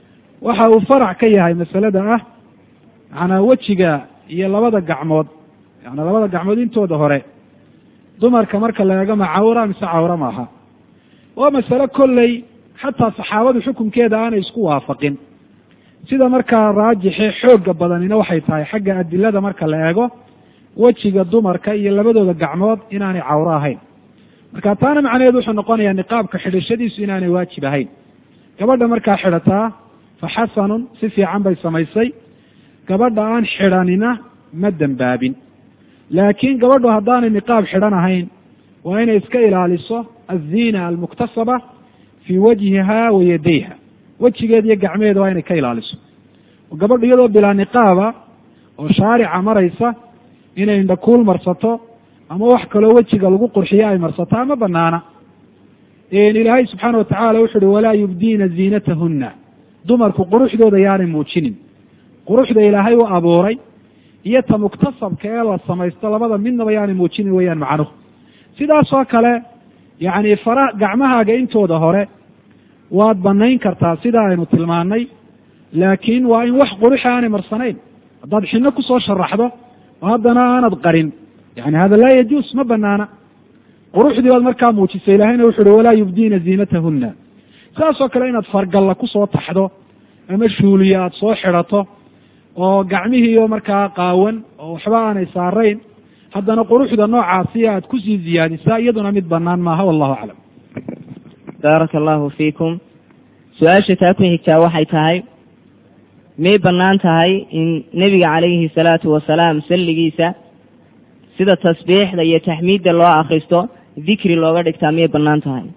waxa uu farac ka yahay masalada ah macnaa wejiga iyo labada gacmood yani labada gacmood intooda hore dumarka marka la eego ma cawra mise cawra maaha waa masale kolley xataa saxaabadu xukunkeeda aanay isku waafaqin sida markaa raajixe xooga badanina waxay tahay xagga adilada marka la eego wejiga dumarka iyo labadooda gacmood inaanay cawro ahayn marka taana macnaheedu wuxuu noqonayaa niqaabka xidhashadiisu inaanay waajib ahayn gabadha markaa xidhataa fa xasanun si fiican bay samaysay gabadha aan xidhanina ma dembaabin laakiin gabadhu haddaanay niqaab xidhan ahayn waa inay iska ilaaliso aziina almuktasaba fii wajhiha wa yadayha wejigeeda iyo gacmeeda waa inay ka ilaaliso oo gabadhu iyadoo bilaa niqaaba oo shaarica maraysa inay indhakuul marsato ama wax kaloo wejiga lagu qurxiyo ay marsato ama banaana ilaahay subxaana watacaala wuxu uhi walaa yubdiina ziinatahunna dumarku quruxdooda yaanay muujinin quruxda ilaahay u abuuray iyo ta muktasabka ee la samaysto labada midnaba yaanay muujinin weyaan macnuhu sidaasoo kale yacni fara gacmahaaga intooda hore waad banayn kartaa sida aynu tilmaanay laakiin waa in wax quruxa aanay marsanayn haddaad xino kusoo sharaxdo oo haddana aanad qarin yani hada laa yajuus ma banaana quruxdii baad markaa muujisa ilahayna wuxu uhi walaa yubdiina ziinatahunna saasoo kale inaad fargalla kusoo taxdo ama shuuliyo aada soo xidhato oo gacmihiiyo markaa qaawan oo waxba aanay saarayn haddana quruxda noocaasiya aad kusii ziyaadisaa iyaduna mid banaan maaha wallahu aclam baaraka allahu fiikum su-aasha taa ku xigtaa waxay tahay may bannaan tahay in nebiga calayhi salaatu wasalaam salligiisa sida tasbiixda iyo taxmiidda loo akristo dikri looga dhigtaa miyay bannaan tahay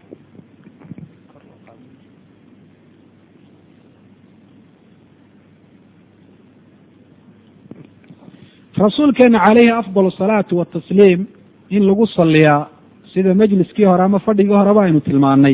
rasuulkeena calayhi afdal asalaatu watasliim in lagu saliyaa sida majliskii hore ama fadhigii horeba aynu tilmaanay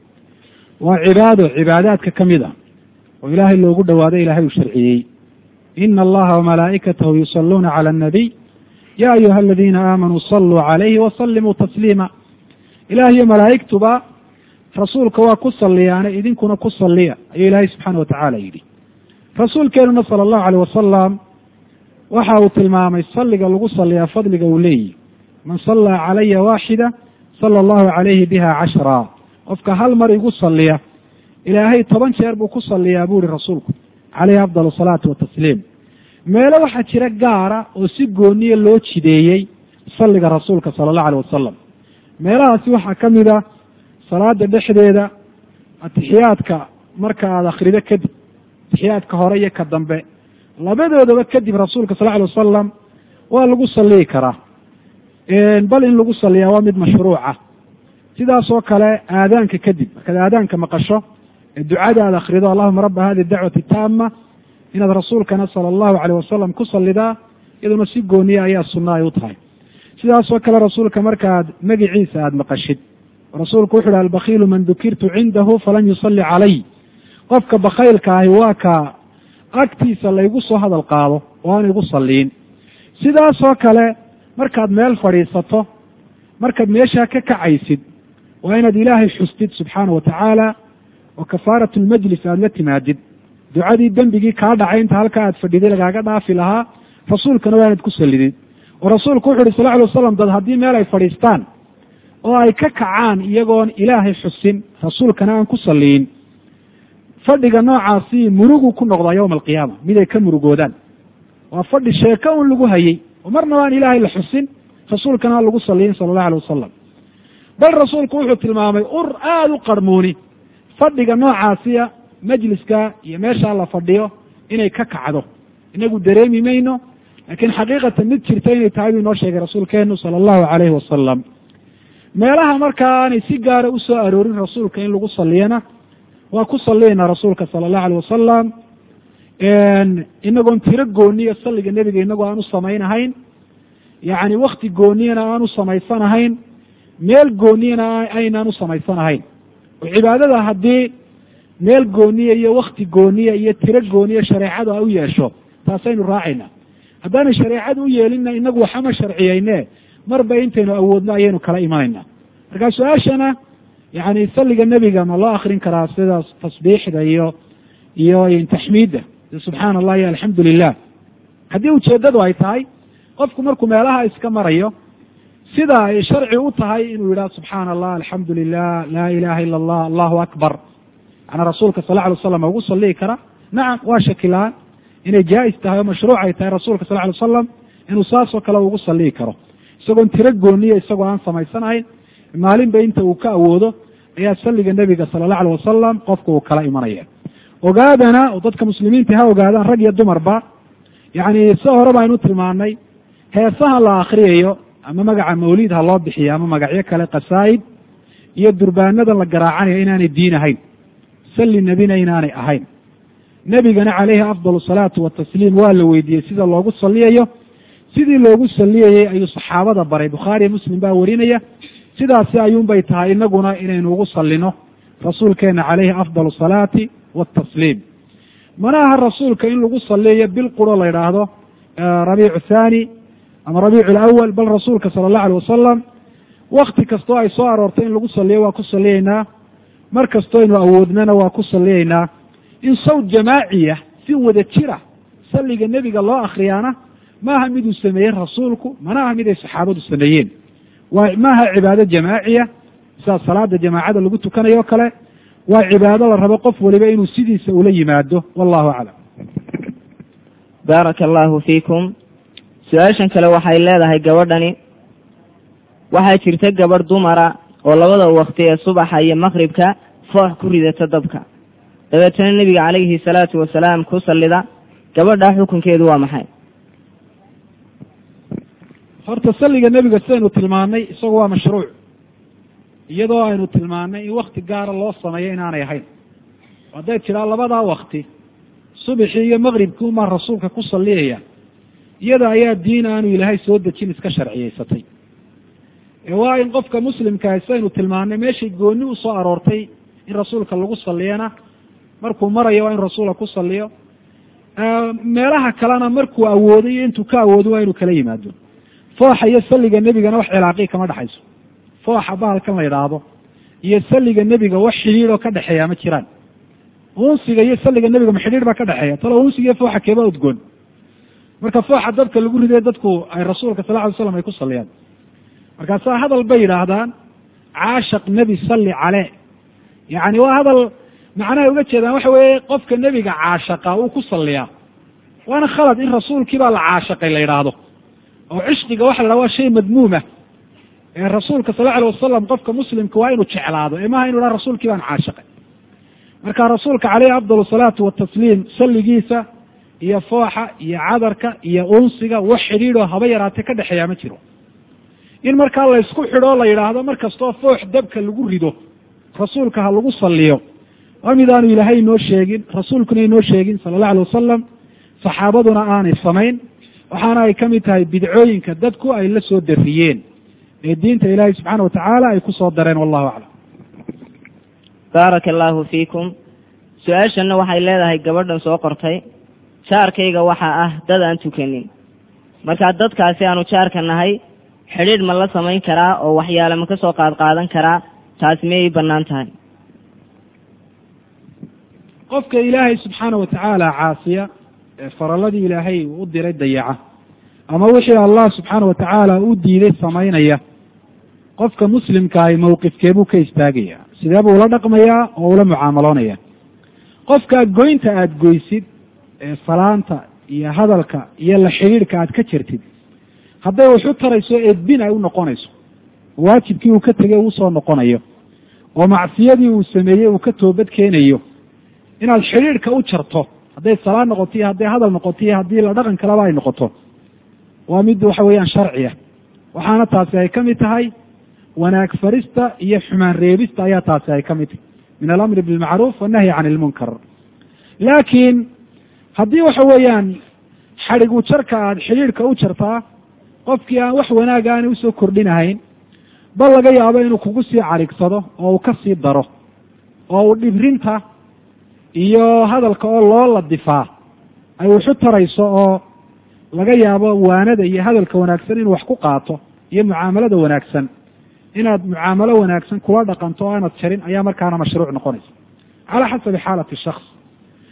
waa cibaado cibaadaadka ka mid ah oo ilaahay loogu dhawaado ilaahay uu sharciyey ina allaha wamalaa'ikatahu yusaluuna cala annabiy ya ayuha aladiina aamanuu saluu calayhi wasalimuu tasliima ilaah iyo malaa'igtuba rasuulka waa ku saliyaane idinkuna ku saliya ayuu ilaahay subxaana watacaala yidhi rasuulkeenuna sala allahu alayh wasalam waxa uu tilmaamay salliga lagu saliyaa fadliga uu leeyihi man sallaa calaya waaxida sala allahu calayhi biha cashra qofka hal mar igu saliya ilaahay toban jeer buu ku saliyaa buu ihi rasuulku calayhi afdal asalaatu watasliim meelo waxaa jira gaara oo si gooniya loo jideeyey salliga rasuulka sala allahu alayh wasalam meelahaasi waxaa ka mid a salaada dhexdeeda atixiyaadka marka aada akhrido kadib atixiyaadka hore iyo ka dambe labadoodaba kadib rasuulka sal alay wasalam waa lagu saliyi karaa bal in lagu saliyaa waa mid mashruuca sidaasoo kale aadaanka kadib markaad aadaanka maqasho ee ducada aad akrido allahuma raba hadi dacwati taama inaad rasuulkana sala allahu alayh wasalam ku salidaa iyaduna si gooniya ayaa sunna ay u tahay sidaasoo kale rasuulka markaad magiciisa aada maqashid rasuulku wuxu uhi albakiilu man dukirtu cindahu falam yusalli calay qofka bakaylka ahi waa ka agtiisa laygu soo hadal qaado oo aan igu saliin sidaasoo kale markaad meel fadhiisato markaad meeshaa ka kacaysid waa inaad ilaahay xustid subxaana watacaala oo kafaarat lmajlis aada la timaadid ducadii dembigii kaa dhacay inta halkaa aad fadhiday lagaaga dhaafi lahaa rasuulkana waa inaad ku salidid oo rasuulku wuxu uhi sal ly wasalam dad haddii meel ay fadhiistaan oo ay ka kacaan iyagoon ilaahay xusin rasuulkana aan ku saliin fadhiga noocaasi murugu ku noqdaa yowma alqiyaama mid ay ka murugoodaan waa fadhi sheeko un lagu hayey oo marna waan ilaahay la xusin rasuulkana aan lagu saliyin sala allahu alay wasalam bal rasuulku wuxuu tilmaamay ur aada u qarmuuni fadhiga noocaasiya majliska iyo meeshaa la fadhiyo inay ka kacdo inagu dareemi mayno laakiin xaqiiqatan mid jirta inay tahay buu inoo sheegay rasuulkeenu sala allahu calayhi wasalam meelaha markaa aanay si gaara usoo aroorin rasuulka in lagu saliyana waa ku saliyayna rasuulka sala allahu alayh wasalam inagoon tiro gooniya salliga nebiga inagoo aan u samaynahayn yacni wakti gooniyana aan u samaysanahayn meel gooniyana aynaan u samaysanahayn oo cibaadada haddii meel gooniya iyo wakti gooniya iyo tiro gooniya shareecadu ay u yeesho taasaynu raacayna haddaanay shareecadu u yeelinna inagu waxama sharciyeyne marba intaynu awoodno ayaynu kala imanayna markaa su-aashana yani salliga nebiga ma loo akrin karaa sidaas tasbiixda iyo iyo taxmiidda subxaana allah iyo alxamdu lilah. haddii ujeeddadu ay tahay qofku markuu meelaha iska marayo sida ay sharci u tahay inuu yidhahdo subxaana allah alxamdu lilah laa ilaha ila allah allahu akbar, macnaa rasuulka sal lla alay wasalam ugu sallii kara, nacam waa shakilaan inay jaa-is tahay oo mashruuc ay tahay rasuulka sal lla alay wasalam inuu saasoo kale ugu sallii karo, isagoon tiro gooniya isagoo aan samaysanahayn, maalinba inta uu ka awoodo ayaa salliga nebiga sala allahu alay wasalam qofka uu kala imanaya. ogaadana oo dadka muslimiinta ha ogaadaan rag iyo dumarba, yacni si hore baynu tilmaanay heesaha la akriyayo ama magaca mawlid ha loo bixiyo ama magacyo kale, qasaa'id iyo durbaanadan la garaacanayo inaanay diin ahayn, salli nebina inaanay ahayn. nebigana calayhi afdal asalaatu watasliim waa la weydiiyey sida loogu salliyayo, sidii loogu salliyayey ayuu saxaabada baray, bukhaariyo muslim baa warinaya. sidaasi ayuunbay tahay inaguna inaynu ugu sallino rasuulkeena calayhi afdal asalaati watasliim. mana aha rasuulka in lagu salliyayo bil quro la yidhaahdo rabiicu thaani ama rabiicu alawal, bal rasuulka sala allahu alay wasalam wakti kastoo ay soo aroortay in lagu salliyo waa ku salliyeynaa, mar kastoo aynu awoodnana waa ku salliyeynaa. in sawd jamaaciya si wada jira salliga nebiga loo akriyaana maaha miduu sameeyey rasuulku, mana aha mid ay saxaabadu sameeyeen, waa maaha cibaado jamaaciya sida salaada jamaacada lagu tukanayo o kale, waa cibaado la rabo qof waliba inuu sidiisa ula yimaado. wallahu aclam. baaraka allahu fiikum. su-aashan kale waxay leedahay gabadhani, waxaa jirta gabadh dumara oo labada wakti ee subaxa iyo maqribka foox ku ridata dabka, dabeetana nebiga calayhi salaatu wasalaam ku sallida, gabadhaa xukunkeedu waa maxay? horta salliga nebiga sidaynu tilmaanay isagu waa mashruuc, iyadoo aynu tilmaanay in wakti gaara loo sameeyo inaanay ahayn. hadday tiraa labadaa wakti subixii iyo maqribkii umaa rasuulka ku salliyaya, iyada ayaa diin aanu ilaahay soo dejin iska sharciyeysatay. ee waa in qofka muslimkaah sidaynu tilmaanay meeshay gooni u soo aroortay in rasuulka lagu salliyana markuu marayo waa in rasuulka ku salliyo, meelaha kalena markuu awoodo iyo intuu ka awoodo waa inuu kala yimaado. fooxa iyo salliga nebigana wax cilaaqii kama dhexayso. fooxa bahalkan la yidhaahdo iyo salliga nebiga wax xidhiidhoo ka dhexeeya ma jiraan. unsiga iyo salliga nebiga ma xidhiidh baa ka dhexeeya? talo unsiga iyo fooxa keeba udgoon? marka fooxa dabka lagu riday dadku ay rasuulka sal lla alay slam ay ku salliyaan, markaasaa hadal bay yidhaahdaan caashaq nebi salli caleh, yacni waa hadal macnahay uga jeedaan waxa weeye qofka nebiga caashaqa uu ku salliyaa. waana khalad in rasuulkii baa la caashaqay la yidhaahdo, oo cishqiga waxa la dhaha waa shay madmuuma. ee rasuulka sal lla alay wasalam qofka muslimka waa inuu jeclaado, ee maaha inu dhaha rasuulkii baan caashaqay. marka rasuulka caleyhi afdal asalaatu watasliim salligiisa iyo fooxa iyo cadarka iyo unsiga wax xidhiidhoo haba yaraatee ka dhexeeyaa ma jiro. in markaa laysku xidhoo la yidhaahdo mar kastoo foox dabka lagu rido rasuulka ha lagu salliyo, waa midaanu ilaahay inoo sheegin, rasuulkuna inoo sheegin sala allahu alay wasalam, saxaabaduna aanay samayn, waxaana ay ka mid tahay bidcooyinka dadku ay la soo dariyeen ee diinta ilaahay subxaana watacaala ay ku soo dareen. wallahu aclam. baaraka allahu fiikum. su-aashanna waxay leedahay gabadhan soo qortay, jaarkayga waxaa ah dad aan tukanin, markaa dadkaasi aanu jaarka nahay xidhiidh ma la samayn karaa oo waxyaale ma ka soo qaad qaadan karaa? taasi miyay bannaan tahay? qofka ilaahay subxaana watacaala caasiya ee faralladii ilaahay uu u diray dayaca, ama wixii allah subxaana watacaala u diiday samaynaya, qofka muslimkaahi mawqifkee buu ka istaagaya? sidee buu ula dhaqmayaa oo ula mucaamaloonaya? qofka goynta aada goysid ee salaanta iyo hadalka iyo la xidhiidhka aad ka jirtid, hadday wax u tarayso eedbin ay u noqonayso, waajibkii uu ka tegey uu soo noqonayo, oo macsiyadii uu sameeyey uu ka toobad keenayo, inaad xidhiidhka u jarto, hadday salaad noqoto iyo hadday hadal noqoto iyo haddii la dhaqan kaleba ay noqoto, waa mid waxa weeyaan sharciya. waxaana taasi ay ka mid tahay wanaag farista iyo xumaan reebista ayaa taasi ay ka mid tahay min alamri bilmacruuf wannahyi can ilmunkar. laakiin haddii waxa weeyaan xadhig u jarka aad xidhiidhka u jartaa qofkii aan wax wanaag aanay usoo kordhinahayn, bal laga yaabo inuu kugu sii carigsado oo uu ka sii daro, oo uu dhibrinta iyo hadalka oo loo ladifaa ay waxu tarayso, oo laga yaabo waanada iyo hadalka wanaagsan inuu wax ku qaato iyo mucaamalada wanaagsan, inaad mucaamalo wanaagsan kula dhaqanto oo aanad jarin ayaa markaana mashruuc noqonaysa calaa xasabi xaalati shakhs.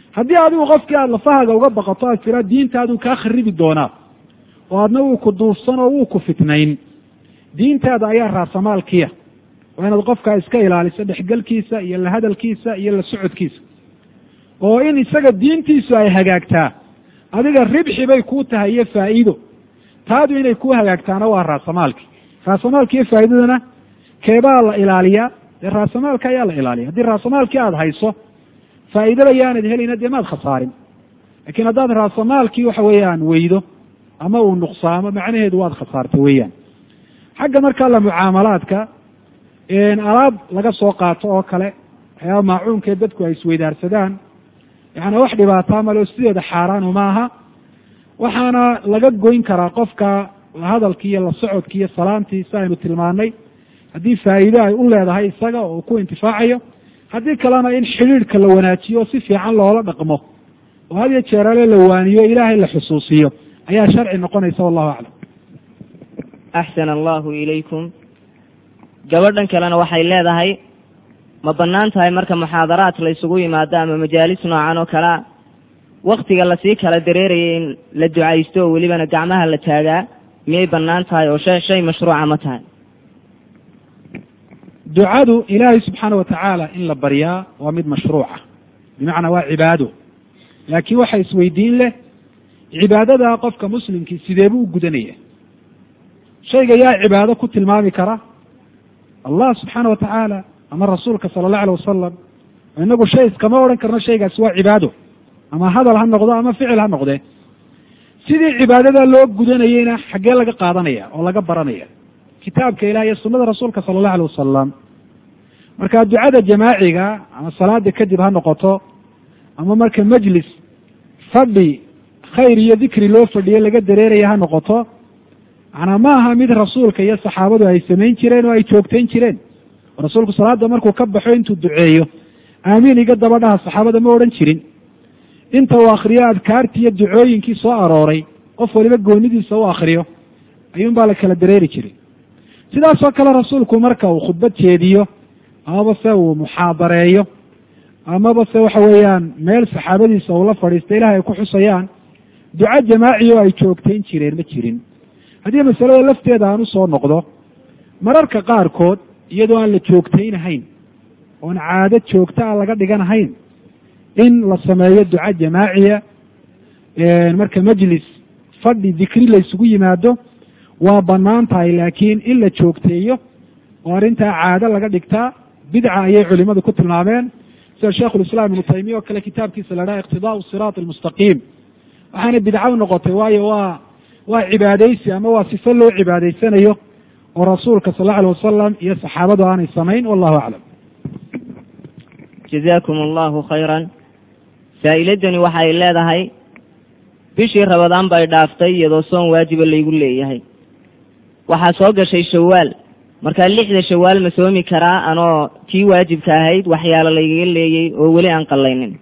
haddii adigu qofkii aada lafahaaga uga baqato aad tira diintaaduu kaa kharibi doonaa oo adna wuu ku duufsan oo wuu ku fitnayn, diintaada ayaa raasamaalkiya. waa inaad qofkaa iska ilaaliso dhexgelkiisa iyo la hadalkiisa iyo la socodkiisa, oo in isaga diintiisu ay hagaagtaa adiga ribxi bay kuu tahay iyo faa'iido. taadu inay kuu hagaagtaana waa raasamaalki. raasamaalka iyo faa'iidadana keebaa la ilaaliyaa? dee raasamaalka ayaa la ilaaliya. haddii raasamaalkii aada hayso faa'iidada yaanad helina dee maad khasaarin. laakiin haddaad raasamaalkii waxa weeyaan weydo ama uu nuqsaamo, macnaheedu waad khasaartay weeyaan. xagga markaa la mucaamalaadka, alaab laga soo qaato oo kale, waxyaaba maacuunkee dadku ay isweydaarsadaan, yani wax dhibaataa male oo sideeda xaaraanu maaha. waxaana laga goyn karaa qofka la hadalkii iyo la socodkii iyo salaantii si aynu tilmaanay, haddii faa'iide ay u leedahay isaga oo ku intifaacayo. haddii kalena in xidhiidhka la wanaajiyo si fiican loola dhaqmo oo had iyo jeerale la waaniyo ilaahay la xusuusiyo ayaa sharci noqonaysa. wallahu aclam. axsana allahu ilaykum. gabadhan kalena waxay leedahay, ma bannaan tahay marka muxaadaraad la isugu yimaado ama majaalis noocan oo kalea waktiga lasii kala dareerayay in la ducaysto oo welibana gacmaha la taagaa, miyay bannaan tahay oo shay shay mashruuca ma tahay? ducadu ilaahay subxaana watacaala in la baryaa waa mid mashruuca, bimacnaa waa cibaado. laakiin waxa isweydiin leh, cibaadadaa qofka muslimkii sidee buu u gudanaya? shayga yaa cibaado ku tilmaami kara? allah subxaana watacaala ama rasuulka sala allahu alay wasalam. inagu shay iskama odhan karno shaygaasi waa cibaado, ama hadal ha noqdo ama ficil ha noqdee. sidii cibaadada loo gudanayeyna xaggee laga qaadanaya oo laga baranaya? kitaabka ilaah iyo sunada rasuulka sala allahu alay wasalam. marka ducada jamaaciga ama salaada kadib ha noqoto, ama marka majlis fadhi khayr iyo dikri loo fadhiyo laga dareeraya ha noqoto, macnaa ma aha mid rasuulka iyo saxaabadu ay samayn jireen oo ay joogtayn jireen. rasuulku salaada markuu ka baxo intuu duceeyo aamiin iga daba dhaha saxaabada ma odhan jirin. inta uu akriyo adkaartii iyo ducooyinkii soo arooray, qof waliba goonidiisa u akriyo, ayuun baa la kala dareeri jiray. sidaasoo kale rasuulku marka uu khudbad jeediyo, amaba se uu muxaadareeyo, amaba se waxa weeyaan meel saxaabadiisa uu la fadhiista ilahay ay ku xusayaan, duco jamaaci oo ay joogtayn jireen ma jirin. haddii masalada lafteeda aan usoo noqdo, mararka qaarkood iyadoo aan la joogtaynahayn, oon caado joogta a laga dhiganahayn, in la sameeyo duco jamaaciya marka majlis fadhi dikri la isugu yimaado waa bannaan tahay. laakiin in la joogteeyo oo arrintaa caado laga dhigtaa bidca ayay culimadu ku tilmaameen, sida sheikhulislaam ibnu taymiya oo kale kitaabkiisa la dhaha iqtidaau siraat almustaqiim. waxaana bidca u noqotay waayo waa waa cibaadaysi ama waa sifo loo cibaadaysanayo oo rasuulka sal allau alay wasalam iyo saxaabadu aanay samayn. wallahu aclam. jazaakum allahu khayran. saa'iladani waxay leedahay, bishii rabadaan bay dhaaftay iyadoo soon waajiba laygu leeyahay. waxaa soo gashay shawaal, markaa lixda shawaal ma soomi karaa anoo tii waajibka ahayd waxyaalo laygaga leeyay oo weli aan qallaynin?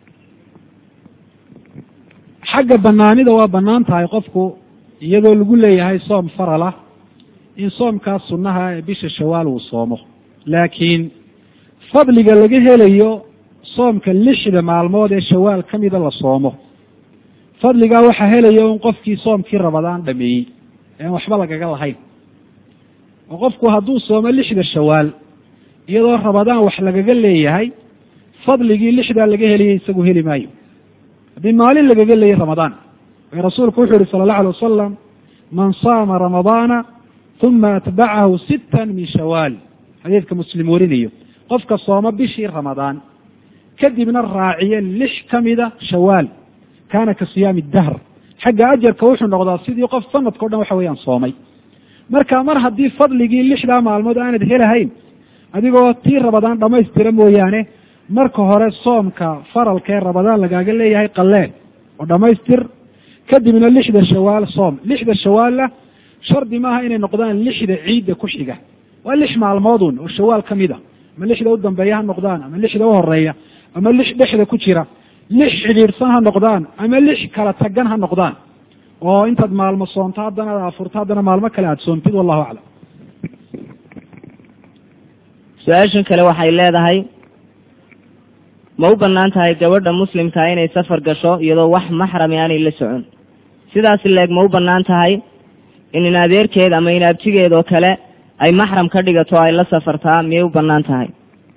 xagga banaanida waa bannaan tahay qofku iyadoo lagu leeyahay soom faralah in soomkaas sunnaha ee bisha shawaal uu soomo. laakiin fadliga laga helayo soomka lixda maalmood ee shawaal ka mida la soomo, fadligaa waxaa helaya un qofkii soomkii rabadaan dhameeyey ean waxba lagaga lahayn. oo qofku hadduu soomo lixda shawaal iyadoo rabadaan wax lagaga leeyahay, fadligii lixdaa laga helaya isagu heli maayo. haddii maalin lagaga leeyay ramadaan, way rasuulku wuxuu yihi sala allahu alay wasalam, man saama ramadaana uma atbacahu sittan min shawaal, xadiidka muslim warinayo. qofka sooma bishii ramadaan kadibna raaciye lix ka mida shawaal, kaana ka siyaami dahr. xagga ajarka wuxuu noqdaa sidii qof sanadka o dhan waxa weeyaan soomay. marka mar haddii fadligii lixdaa maalmood aanad helahayn adigoo tii rabadaan dhammaystira mooyaane, marka hore soomka faralka ee rabadaan lagaaga leeyahay qalleen oo dhammaystir, kadibna lixda shawaal soom. lixda shawaalla shardi maaha inay noqdaan lixda ciidda ku xiga, waa lix maalmoodun oo shawaal ka mid a, ama lixda u dambeeya ha noqdaan, ama lixda u horeeya, ama lix dhexda ku jira, lix xidhiidhsan ha noqdaan, ama lix kala tagan ha noqdaan, oo intaad maalmo soonto haddana aad afurto haddana maalmo kale aada soontid. wallahu aclam. su-aashan kale waxay leedahay, ma u bannaan tahay gabadha muslimkaa inay safar gasho iyadoo wax maxrami aanay la socon sidaas leeg ma u bannaan tahay in in adeerkeed ama in abtigeed oo kale ay maxram ka dhigato ay la safartaa miyay u bannaan tahay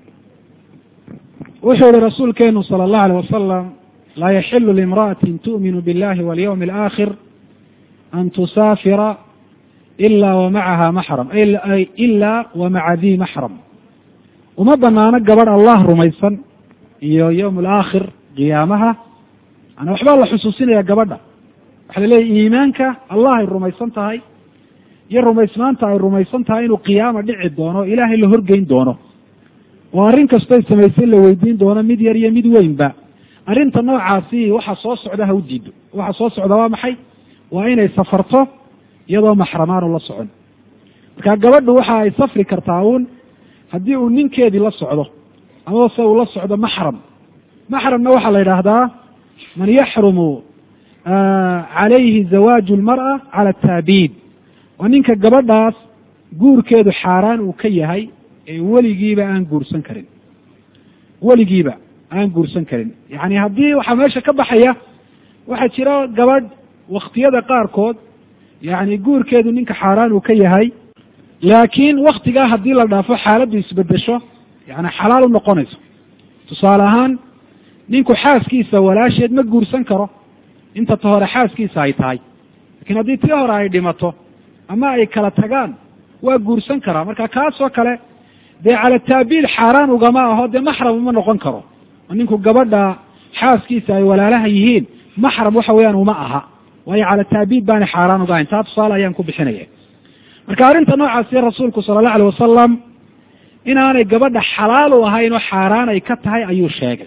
wuxuu yihi rasuulkeenu sala allahu alayh wasalam laa yaxilu liimra'atin tu'minu billahi walyawmi alaakhir an tusaafira ila wa macaha maxram ila wa maca dii maxram uma banaano gabadh allah rumaysan iyo yowm alaakhir qiyaamaha ana waxbaa la xusuusinaya gabadha waxaa laleeyahy iimaanka allah ay rumaysan tahay iyo rumaysnaanta ay rumaysan tahay inuu qiyaama dhici doono ilaahay la horgeyn doono oo arrin kastoy samaysay la weydiin doono mid yar iyo mid weynba arrinta noocaasi waxa soo socda ha u diido waxa soo socda waa maxay waa inay safarto iyadoo maxramaanu la socon marka gabadhu waxa ay safri kartaa uun haddii uu ninkeedii la socdo ama se uu la socdo maxram maxramna waxaa la yidhaahdaa man yaxrumu calayhi zawaaju lmar'a cala ataabiid waa ninka gabadhaas guurkeedu xaaraan uu ka yahay ee weligiiba aan guursan karin weligiiba aan guursan karin yacni haddii waxaa meesha ka baxaya waxaa jira gabadh waktiyada qaarkood yacni guurkeedu ninka xaaraan uu ka yahay laakiin waktigaa haddii la dhaafo xaaladdu isbedesho yani xalaal u noqonayso tusaale ahaan ninku xaaskiisa walaasheed ma guursan karo inta ta hore xaaskiisa ay tahay lakiin haddii tii hore ay dhimato ama ay kala tagaan waa guursan karaa marka kaasoo kale dee cala taabiil xaaraan ugama aho dee maxram uma noqon karo oo ninku gabadha xaaskiisa ay walaalaha yihiin maxram waxa weeyaan uma aha waayo cala taabiid baana xaaraan uga hayn taa tusaale ayaan ku bixinaya marka arrinta noocaasi rasuulku sala allahu alayh wasalam inaanay gabadha xalaal u ahayn oo xaaraan ay ka tahay ayuu sheegay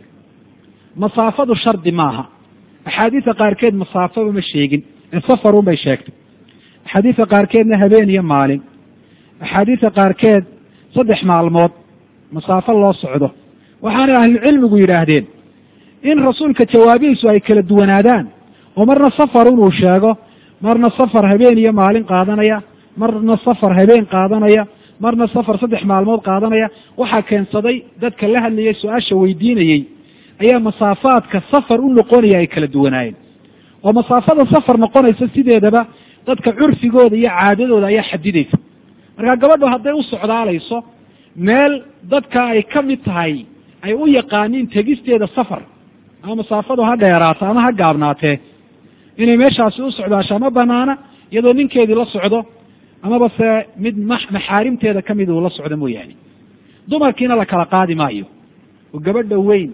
masaafadu shardi maaha axaadiisa qaarkeed masaafaba ma sheegin ee safarun bay sheegtay axaadiisa qaarkeedna habeen iyo maalin axaadiisa qaarkeed saddex maalmood masaafo loo socdo waxaanay ahlucilmigu yidhaahdeen in rasuulka jawaabihiisu ay kala duwanaadaan oo marna safarun uu sheego marna safar habeen iyo maalin qaadanaya marna safar habeen qaadanaya marna safar saddex maalmood qaadanaya waxaa keensaday dadka la hadlayay su-aasha weydiinayey ayaa masaafaadka safar u noqonaya ay kala duwanaayeen oo masaafada safar noqonaysa sideedaba dadka curfigooda iyo caadadooda ayaa xadidaysa markaa gabadhu hadday u socdaalayso meel dadka ay ka mid tahay ay u yaqaaniin tegisteeda safar ama masaafadu ha dheeraato ama ha gaabnaatee inay meeshaasi u socdaashaa ma banaana iyadoo ninkeedii la socdo amaba se mid maxaarimteeda ka mid uu la socdo mooyaane dumarkiina la kala qaadi maayo oo gabadha weyn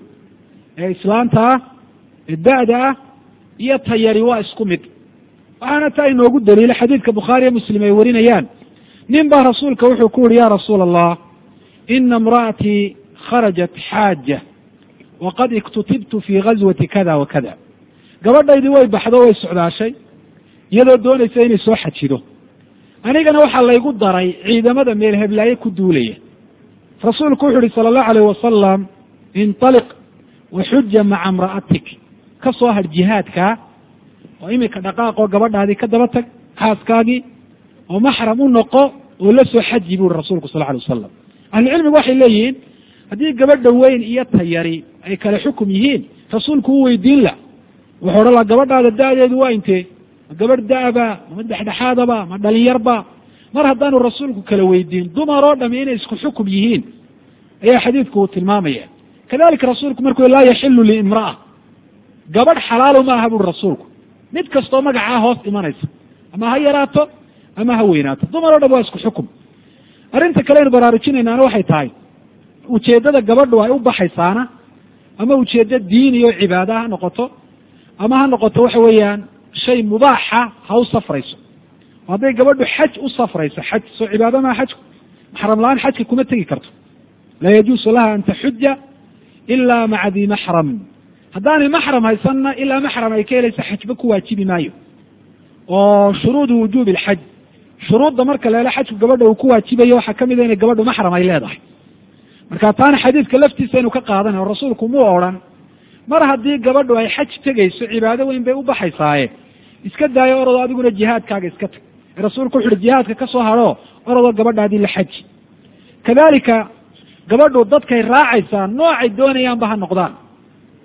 ee islaanta ah ee da-da ah iyo tayari waa isku mid waxaana taa inoogu daliila xadiidka bukhaari iyo muslim ay warinayaan nin baa rasuulka wuxuu ku yihi ya rasuula allah ina imra'atii kharajat xaaja waqad iktutibtu fii gazwati kada wa kada gabadhaydii way baxdo way socdaashay iyadoo doonaysa inay soo xajido anigana waxaa laygu daray ciidamada meel heblaaye ku duulaya rasuulku wuxu uhi sala allahu alayh wasalam intaliq waxuja maca imra'atik ka soo har jihaadkaa oo imika dhaqaaqoo gabadhaadii ka daba tag xaaskaagii oo maxram u noqo oo la soo xaji buuri rasuulku sal alay wasalam ahlucilmigu waxay leeyihiin haddii gabadha weyn iyo tayari ay kale xukum yihiin rasuulku u weydiin la wuxuu odhan la gabadhaada da-deedu waa intee ma gabadh da-ba ma dhexdhexaadaba ma dhalinyarba mar haddaanu rasuulku kala weydiin dumar oo dhami inay isku xukum yihiin ayaa xadiidku uu tilmaamaya kadalika rasuulku markuu laa yaxilu liimra'a gabadh xalaalu ma aha buri rasuulku mid kastoo magacaa hoos imanaysa ama ha yaraato ama ha weynaato dumar oo dham waa isku xukum arrinta kale aynu baraarujinaynaana waxay tahay ujeeddada gabadhu ay u baxaysaana ama ujeeddo diini oo cibaada ha noqoto ama ha noqoto waxa weeyaan shay mubaaxa ha u safrayso hadday gabadhu xaj u safrayso xaj soo cibaado maa xajku maxram la-aan xajka kuma tegi karto laa yajuusu laha an taxuja ilaa maca dii maxram haddaanay maxram haysanna ilaa maxram ay ka helaysa xajba ku waajibi maayo oo shuruudu wujuubi alxaj shuruudda marka leelo xajku gabadha uu ku waajibayo waxaa ka mid a inay gabadhu maxram ay leedahay marka taana xadiidka laftiisa aynu ka qaadanay oo rasuulku muu odhan mar haddii gabadhu ay xaj tegayso cibaado weyn bay u baxaysaaye iska daayo orodoo adiguna jihaadkaaga iska tag rasuulku wuxu uhi jihaadka ka soo hadho orodoo gabadhaadii la xaji kadalika gabadhu dadkay raacaysaa noocay doonayaanba ha noqdaan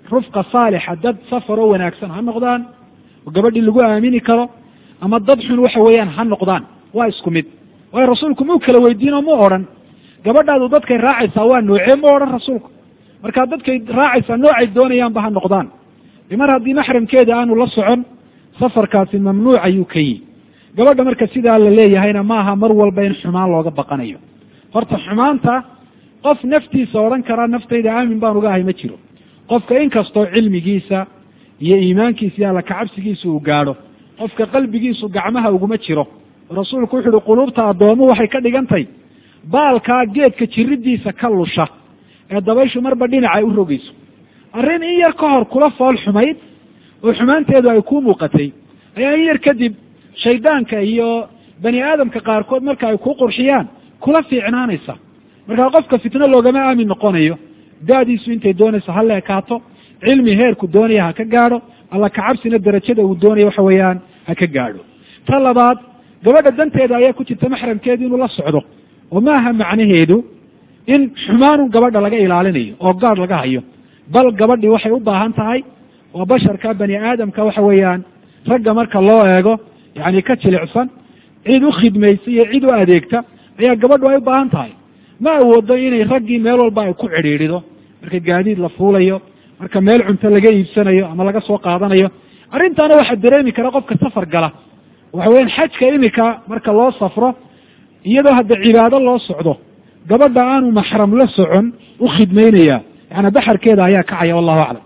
rufqa saalixa dad safaroo wanaagsan ha noqdaan oo gabadhii lagu aamini karo ama dad xun waxa weeyaan ha noqdaan waa isku mid waayo rasuulku muu kala weydiino mu odhan gabadhaadu dadkay raacaysaa waa noocee mu odhan rasuulku markaa dadkay raacaysaa noocay doonayaanba ha noqdaan mar haddii maxramkeeda aanu la socon safarkaasi mamnuuc ayuu ka yihi gabadha marka sidaa la leeyahayna maaha mar walba in xumaan looga baqanayo horta xumaanta qof naftiisa odhan karaa naftayda aamin baan uga ahay ma jiro qofka inkastoo cilmigiisa iyo iimaankiisa iyo alla kacabsigiisa uu gaadho qofka qalbigiisu gacmaha uguma jiro rasuulku wuxu uhi quluubta addoomuhu waxay ka dhigantay baalkaa geedka jiridiisa ka lusha ee dabayshu marba dhinacay u rogayso arrin in yar ka hor kula fool xumayd oo xumaanteedu ay ku muuqatay ayaa in yar kadib shaydaanka iyo bani aadamka qaarkood marka ay ku qurxiyaan kula fiicnaanaysa markaa qofka fitno loogama aamin noqonayo daadiisu intay doonayso ha la ekaato cilmi heerku doonaya ha ka gaadho alla kacabsina darajada uu doonaya waxa weeyaan ha ka gaadho ta labaad gabadha danteeda ayaa ku jirta maxramkeedu inuu la socdo oo maaha macnaheedu in xumaanun gabadha laga ilaalinayo oo gaadh laga hayo bal gabadhii waxay u baahan tahay waa basharka bani aadamka waxa weeyaan ragga marka loo eego yani ka jilicsan cid u khidmaysa iyo cid u adeegta ayaa gabadhu ay u baahan tahay ma awoodo inay raggii meel walba ay ku cidhiidhido marka gaadiid la fuulayo marka meel cunto laga iibsanayo ama laga soo qaadanayo arrintaana waxaa dareemi kara qofka safar gala waxa weeyaan xajka imika marka loo safro iyadoo hadda cibaado loo socdo gabadha aanu maxram la socon u khidmaynaya yani baxarkeeda ayaa kacaya wallahu aclam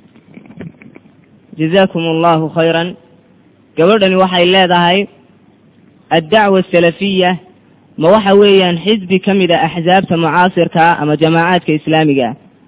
jazakum allahu khayran gabadhani waxay leedahay addacwa asalafiya ma waxa weeyaan xisbi ka mid a axsaabta mucaasirka ama jamaacaadka islaamiga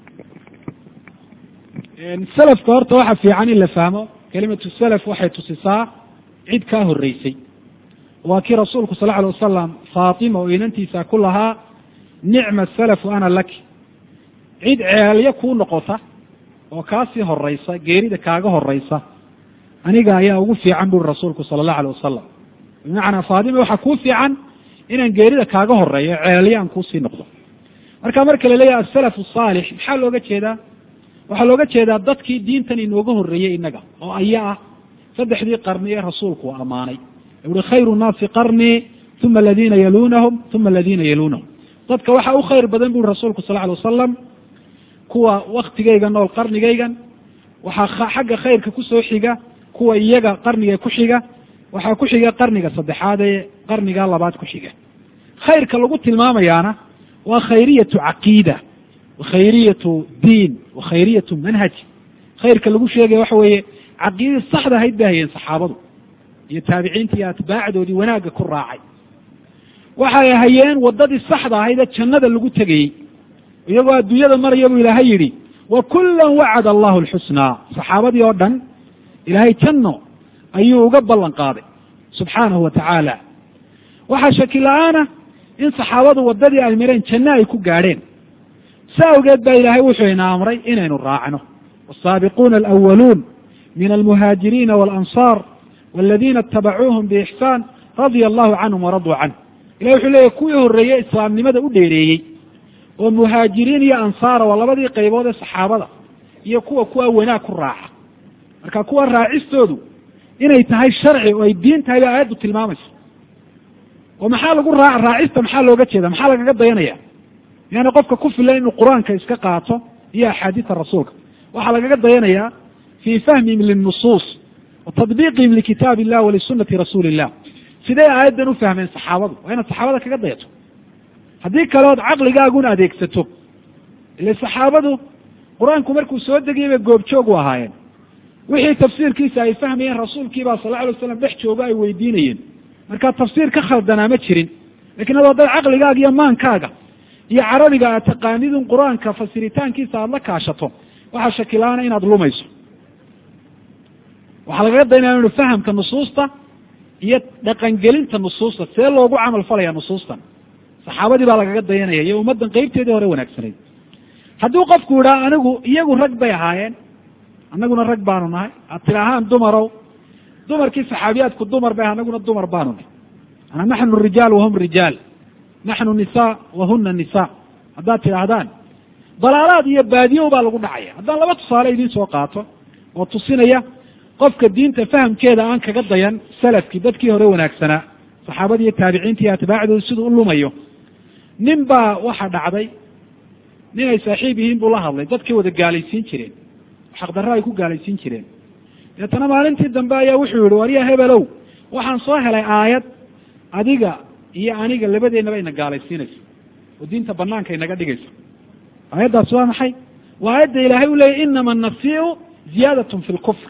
salafka horta waxa fiican in la fahmo kelimatu salaf waxay tusisaa cid kaa horreysay waa kii rasuulku sal alay wasalam faatima oo inantiisa ku lahaa nicma salafu ana laki cid ceelyo kuu noqota oo kaasii horeysa geerida kaaga horeysa aniga ayaa ugu fiican buri rasuulku sala allahu alay wasalam bimacnaa faatima waxaa kuu fiican inaan geerida kaaga horeeyo ceelyo aan kuusii noqdo marka marka la leeyahay asalaf asaalix maxaa looga jeedaa waxaa looga jeedaa dadkii diintan inooga horreeyey innaga oo aya ah saddexdii qarni ee rasuulku uu ammaanay uhi khayru nnaasi qarnii uma aladiina yalunahum uma aladiina yalunahum dadka waxaa u khayr badan buri rasuulku sal alay wasalam kuwa waktigayga nool qarnigaygan waxaa xagga khayrka kusoo xiga kuwa iyaga qarniga ku xiga waxaa ku xiga qarniga saddexaad ee qarniga labaad ku xiga khayrka lagu tilmaamayaana waa khayriyatu caqiida wa khayriyatu diin wa khayriyatu manhaj khayrka lagu sheegaya waxa weeye caqiidadii saxda ahayd bay hayeen saxaabadu iyo taabiciinta iyo atbaacdoodii wanaagga ku raacay waxay hayeen waddadii saxda ahayd ee jannada lagu tegayey iyagoo adduunyada maraya buu ilaahay yidhi wa kullan wacada allahu alxusnaa saxaabadii oo dhan ilaahay janno ayuu uga ballan qaaday subxaanahu wa tacaala waxaa shaki la-aana in saxaabadu waddadii ay mareen janno ay ku gaadheen sa awgeed baa ilaahay wuxuu ina amray inaynu raacno waasaabiquuna alawaluun min almuhaajiriina waalansaar waladiina itabacuuhum biixsaan radia allahu canhum waraduu canh ilahi wuxuu leeyahy kuwii horreeyey islaamnimada u dheereeyey oo muhaajiriin iyo ansaara waa labadii qaybood ee saxaabada iyo kuwa kuwa wanaag ku raaca marka kuwa raacistoodu inay tahay sharci oo ay diin tahay ba aayaddu tilmaamayso oo maxaa lagu raa raacista maxaa looga jeeda maxaa lagaga dayanaya yani qofka ku filan inuu qur-aanka iska qaato iyo axaadiisa rasuulka waxaa lagaga dayanayaa fii fahmihim linnusuus wa tadbiiqihim likitaab illah walisunati rasuuli illah siday aayaddan u fahmeen saxaabadu waa inaad saxaabada kaga dayato haddii kale ood caqligaaguna adeegsato ile saxaabadu qur-aanku markuu soo degayay bay goobjoog u ahaayeen wixii tafsiirkiisa ay fahmayeen rasuulkiibaa sal alay waslam dhex joogo ay weydiinayeen markaa tafsiir ka khaldanaa ma jirin lakin ad haddaad caqligaaga iyo maankaaga iyo carabiga aad taqaanidun qur-aanka fasiritaankiisa aada la kaashato waxaa shakilaana inaad lumayso waxaa lagaga daynaya inu fahamka nusuusta iyo dhaqangelinta nusuusta see loogu camal falaya nusuustan saxaabadii baa lagaga dayanaya iyo ummaddan qeybteedii hore wanaagsanayd hadduu qofku idhaa anigu iyagu rag bay ahaayeen annaguna rag baanu nahay aad tiri ahaan dumarow dumarkii saxaabiyaadku dumar bay anaguna dumar baanu nahay ana naxnu rijaal wahum rijaal naxnu nisaa wahuna nisaa haddaad tidhaahdaan dalaalaad iyo baadiyo baa lagu dhacaya. haddaan laba tusaale idiin soo qaato oo tusinaya qofka diinta fahamkeeda aan kaga dayan salafkii dadkii hore wanaagsanaa saxaabadii iyo taabiciintii iyo atbaacdooda siduu u lumayo. nin baa waxa dhacday nin ay saaxiib yihiin buu la hadlay, dadkii wada gaalaysiin jireen, xaqdarro ay ku gaalaysiin jireen. deetana maalintii dambe ayaa wuxuu yihi, warya hebelow, waxaan soo helay aayad adiga iyo aniga labadeennaba ina gaalaysiinayso oo diinta banaanka inaga dhigayso. aayaddaas waa maxay? waa aayadda ilaahay u leeyay inama anasiiu ziyaadatun fi lkufr.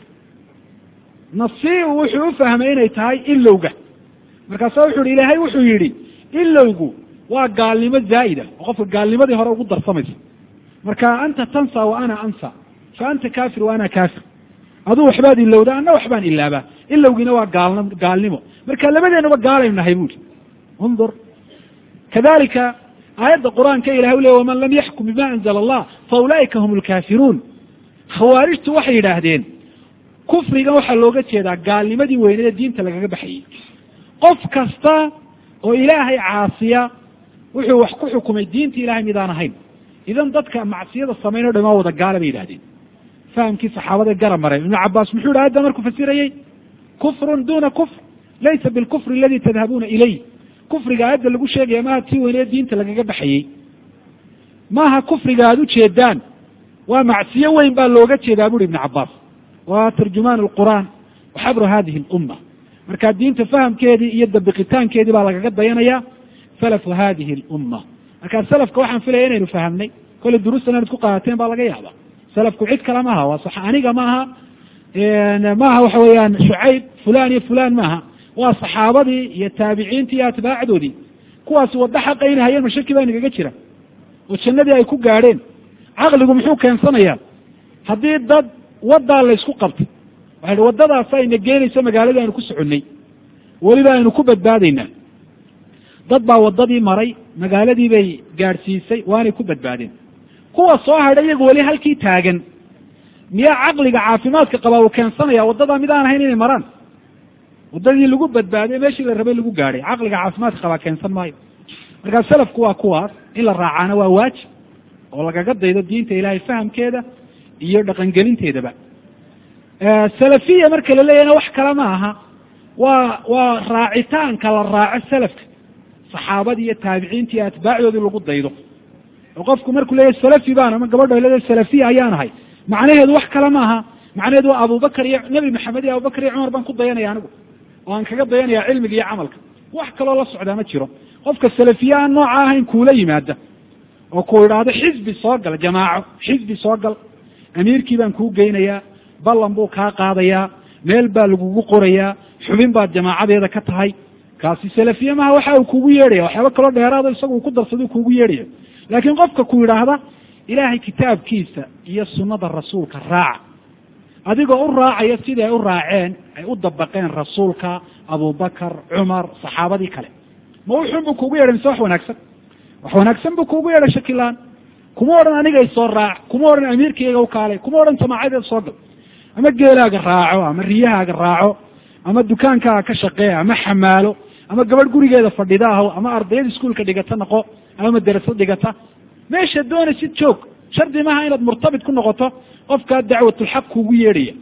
nasiiu wuxuu u fahmay inay tahay ilowga, markaasa wuxuu yihi ilaahay wuxuu yidhi ilowgu waa gaalnimo zaa'ida oo qofka gaalnimadii hore ugu darsamaysa. marka anta tansa wa ana ansa, fa anta kaafir wa ana kaafir. aduu waxbaad ilowda, anna waxbaan ilaabaa. ilowgiina waa gaal gaalnimo. marka labadeenaba gaalaynu nahay buuri. undur kadalika aayadda qur-aanka ilahay u leey waman lam yaxkum bima anzala allah fa ulaa'ika hum lkaafiruun. khawaarijtu waxay yidhaahdeen kufrigan waxaa looga jeedaa gaalnimadii weyneed ee diinta lagaga baxayey. qof kasta oo ilaahay caasiya wuxuu wax ku xukumay diinta ilahay midaan ahayn. idan dadka macsiyada samayn o dhamaa wada gaala bay yidhahdeen. fahamkii saxaabada garab maray. ibnu cabaas muxuu yidhi ayadda markuu fasirayey kufrun duna kufr laysa bilkufri aladi tadhabuuna ilayh. kufriga aayadda lagu sheegaya maaha tii weyneed diinta lagaga baxayey, maaha kufriga aada ujeedaan, waa macsiyo weyn baa looga jeedaa buri ibnu cabaas. waa tarjumaan alqur'aan wa xabru hadihi lumma. marka diinta fahamkeedii iyo dabiqitaankeedii baa lagaga dayanaya salafu hadihi lumma. markaa salafka waxaan filaya inaynu fahamnay, kolle duruustan inaad ku qaadateen baa laga yaaba. salafku cid kale maaha, waa sax aniga maaha maaha waxa weeyaan shucayb fulan iyo fulan maaha, waa saxaabadii iyo taabiciintii iyo atbaacdoodii. kuwaasi waddo xaqa inay hayeen mashaki baa inagaga jira oo jannadii ay ku gaadheen. caqligu muxuu keensanayaa haddii dad waddaa laysku qabtay, waxay hi waddadaas ayna geenayso magaaladii aynu ku soconnay, weliba aynu ku badbaadaynaa. dad baa waddadii maray, magaaladii bay gaadhsiisay, waanay ku badbaadeen. kuwa soo hadhay iyagu weli halkii taagan, miyaa caqliga caafimaadka qabaa uu keensanaya waddadaa mid aan ahayn inay maraan? waddadii lagu badbaaday meeshii la rabay lagu gaadhay, caqliga caafimaadka qabaa keensan maayo. markaa salafku waa kuwaas, in la raacaana waa waajib oo lagaga daydo diinta ilaahay fahamkeeda iyo dhaqangelinteedaba. salafiya marka la leeyahna wax kale ma aha, waa waa raacitaanka la raaco salafka, saxaabadii iyo taabiciintii iyo atbaacdoodii lagu daydo. oo qofku markuu leeyahy salafi baan ama gabadho leedahay salafiya ayaan ahay, macnaheedu wax kale ma aha. macnaheedu waa abubakar iyo nebi maxamed iyo abubakar iyo cumar baan ku dayanaya anigu, oo aan kaga dayanaya cilmiga iyo camalka. wax kaloo la socdaa ma jiro. qofka salafiya aan nooca ahayn kuula yimaada oo ku idhaahdo xisbi soo gal, jamaaco xisbi soo gal, amiirkii baan kuu geynayaa, ballan buu kaa qaadayaa, meel baa lagugu qorayaa, xubin baad jamaacadeeda ka tahay. kaasi salafiye maha, waxa uu kugu yeedhaya waxyaaba kaloo dheeraado isagu ku darsado kugu yeedhaya. laakiin qofka ku yidhaahda ilaahay kitaabkiisa iyo sunnada rasuulka raaca, adigoo u raacaya sidii ay u raaceen ay u dabaqeen rasuulka, abubakar, cumar, saxaabadii kale, ma wuxuun buu kugu yeedhay mise wax wanaagsan? wax wanaagsan buu kugu yeedhay shakilaan. kuma odhan anigay soo raac, kuma odhan amiirkayga u kaalay, kuma odhan jamaacadeeda soo gal. ama geelaaga raaco, ama riyahaaga raaco, ama dukaankaaga ka shaqeeya, ama xamaalo, ama gabadh gurigeeda fadhida aho, ama ardayada iskuolka dhigata noqo, ama madarasad dhigata. meesha doonaysid joog. shardi maaha inaad murtabit ku noqoto qofkaa dacwatulxaq kugu yeedhaya.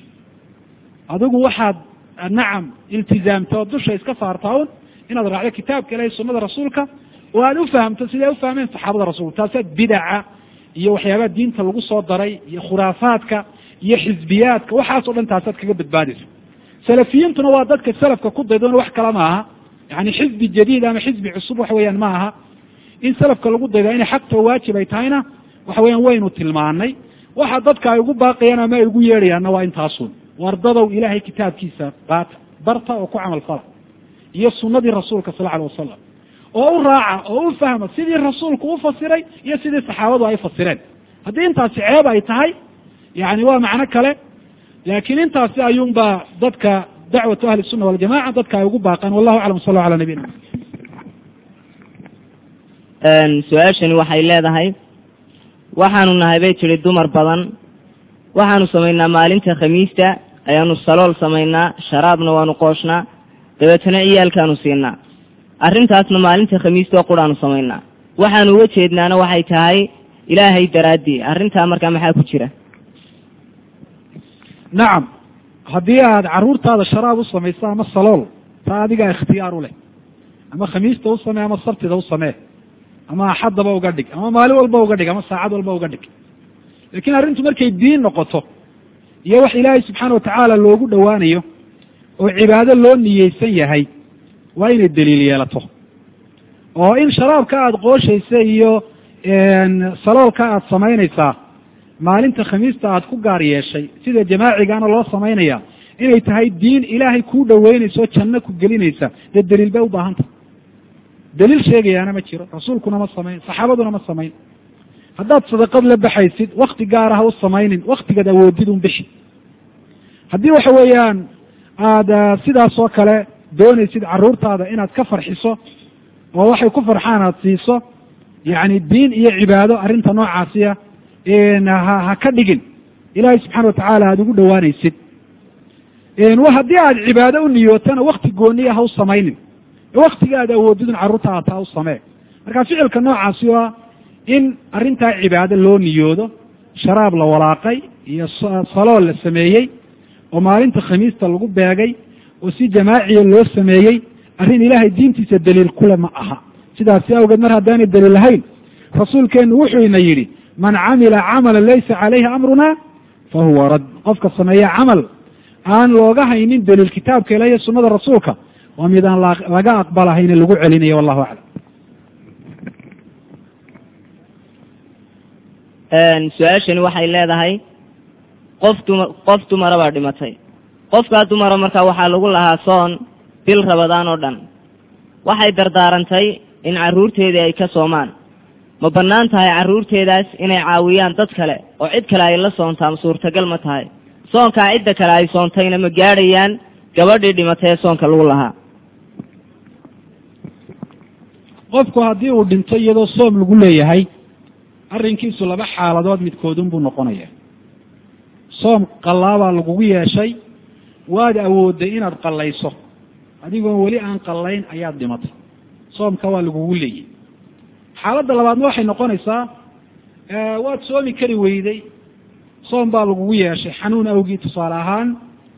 adigu waxaad nacam iltizaamta oo dusha iska saartaa un inaad raacdo kitaabka ilahay sunnada rasuulka, oo aad u fahamto siday u fahmeen saxaabada rasuulka. taasaad bidaca iyo waxyaabaha diinta lagu soo daray iyo khuraafaadka iyo xisbiyaadka waxaas o dhan taasaad kaga badbaadayso. salafiyiintuna waa dadka salafka ku daydoona wax kale ma aha. yani xisbi jadiid ama xisbi cusub waxa weeyaan ma aha. in salafka lagu daydo inay xaqta waajib ay tahayna waxa weeyaan waynu tilmaanay. waxa dadka ay ugu baaqayaan ama ay ugu yeedhayaanna waa intaasun. wardadow ilaahay kitaabkiisa qaata, barta oo ku camal fala, iyo sunnadii rasuulka sal alay wasalam, oo u raaca oo u fahma sidii rasuulku u fasiray iyo sidii saxaabadu ay fasireen. haddii intaasi ceeb ay tahay yani waa macno kale, laakiin intaasi ayuunbaa dadka dacwatu ahli sunna waljamaca dadka ay ugu baaqaan. wallahu aclam. sal ala nabiyina. su-aashani waxay leedahay, waxaanu nahay bay tiri dumar badan, waxaanu samaynaa maalinta khamiista ayaanu salool samaynaa, sharaabna waanu qooshnaa, dabeetana ciyaalkaanu siinaa. arrintaasna maalinta khamiista oo quraanu samaynaa. waxaanu uga jeednaana waxay tahay ilaahay daraadii arrintaa markaa maxaa ku jira? nacam, haddii aad carruurtaada sharaab u samayso ama salool, taa adigaa ikhtiyaar u leh, ama khamiista u samee ama sabtida u samee, ama axaddaba uga dhig, ama maalin walba uga dhig, ama saacad walba uga dhig. laakiin arrintu markay diin noqoto iyo wax ilaahay subxaana watacaala loogu dhowaanayo oo cibaado loo niyeysan yahay, waa inay daliil yeelato. oo in sharaabka aada qooshaysa iyo saloolka aada samaynaysaa maalinta khamiista aada ku gaar yeeshay sida jamaacigaana loo samaynaya inay tahay diin ilaahay kuu dhoweynaysa oo janno ku gelinaysa, dee daliil bay u baahanta. daliil sheegayaana ma jiro, rasuulkuna ma samayn, saxaabaduna ma samayn. haddaad sadaqad la baxaysid wakti gaara ha u samaynin, waktigaad awoodid un bixi. haddii waxa weeyaan aada sidaas oo kale doonaysid carruurtaada inaad ka farxiso oo waxay ku farxaan aada siiso, yacni diin iyo cibaado arrinta noocaasiya ha ha ka dhigin ilaahay subxana watacaala aada ugu dhowaanaysid. haddii aad cibaado u niyootana wakti gooniya ha u samaynin, waktiga aad awoodidun carruurtaada taa u samee. marka ficilka noocaasi waa in arrintaa cibaado loo niyoodo, sharaab la walaaqay iyo salool la sameeyey oo maalinta khamiista lagu beegay oo si jamaaciya loo sameeyey, arrin ilaahay diintiisa daliil kule ma aha. sidaasi awgeed mar haddaanay daliil lahayn, rasuulkeennu wuxuu ina yidhi man camila camalan laysa calayhi amruna fa huwa rad. qofka sameeya camal aan looga haynin daliil kitaabka ilaah iyo sunnada rasuulka waa mid aan laga aqbalahayne lagu celinayo. wallahu aclam. su-aashani waxay leedahay qof duma qof dumara baa dhimatay. qofkaa dumara markaa waxaa lagu lahaa soon bil rabadaan oo dhan. waxay dardaarantay in carruurteedii ay ka soomaan. ma bannaan tahay carruurteedaas inay caawiyaan dad kale oo cid kale ay la soontaa? ma suurtagal ma tahay? soonkaa cidda kale ay soontayna ma gaadhayaan gabadhii dhimatay ee soonka lagu lahaa? qofku haddii uu dhinto iyadoo soom lagu leeyahay, arrinkiisu laba xaaladood midkoodun buu noqonaya. soom qallaabaa lagugu yeeshay, waad awoodday inaad qallayso, adigoon weli aan qallayn ayaad dhimatay, soomka waa lagugu leeyay. xaaladda labaadna waxay noqonaysaa waad soomi kari weyday, soom baa lagugu yeeshay xanuun awgii tusaale ahaan,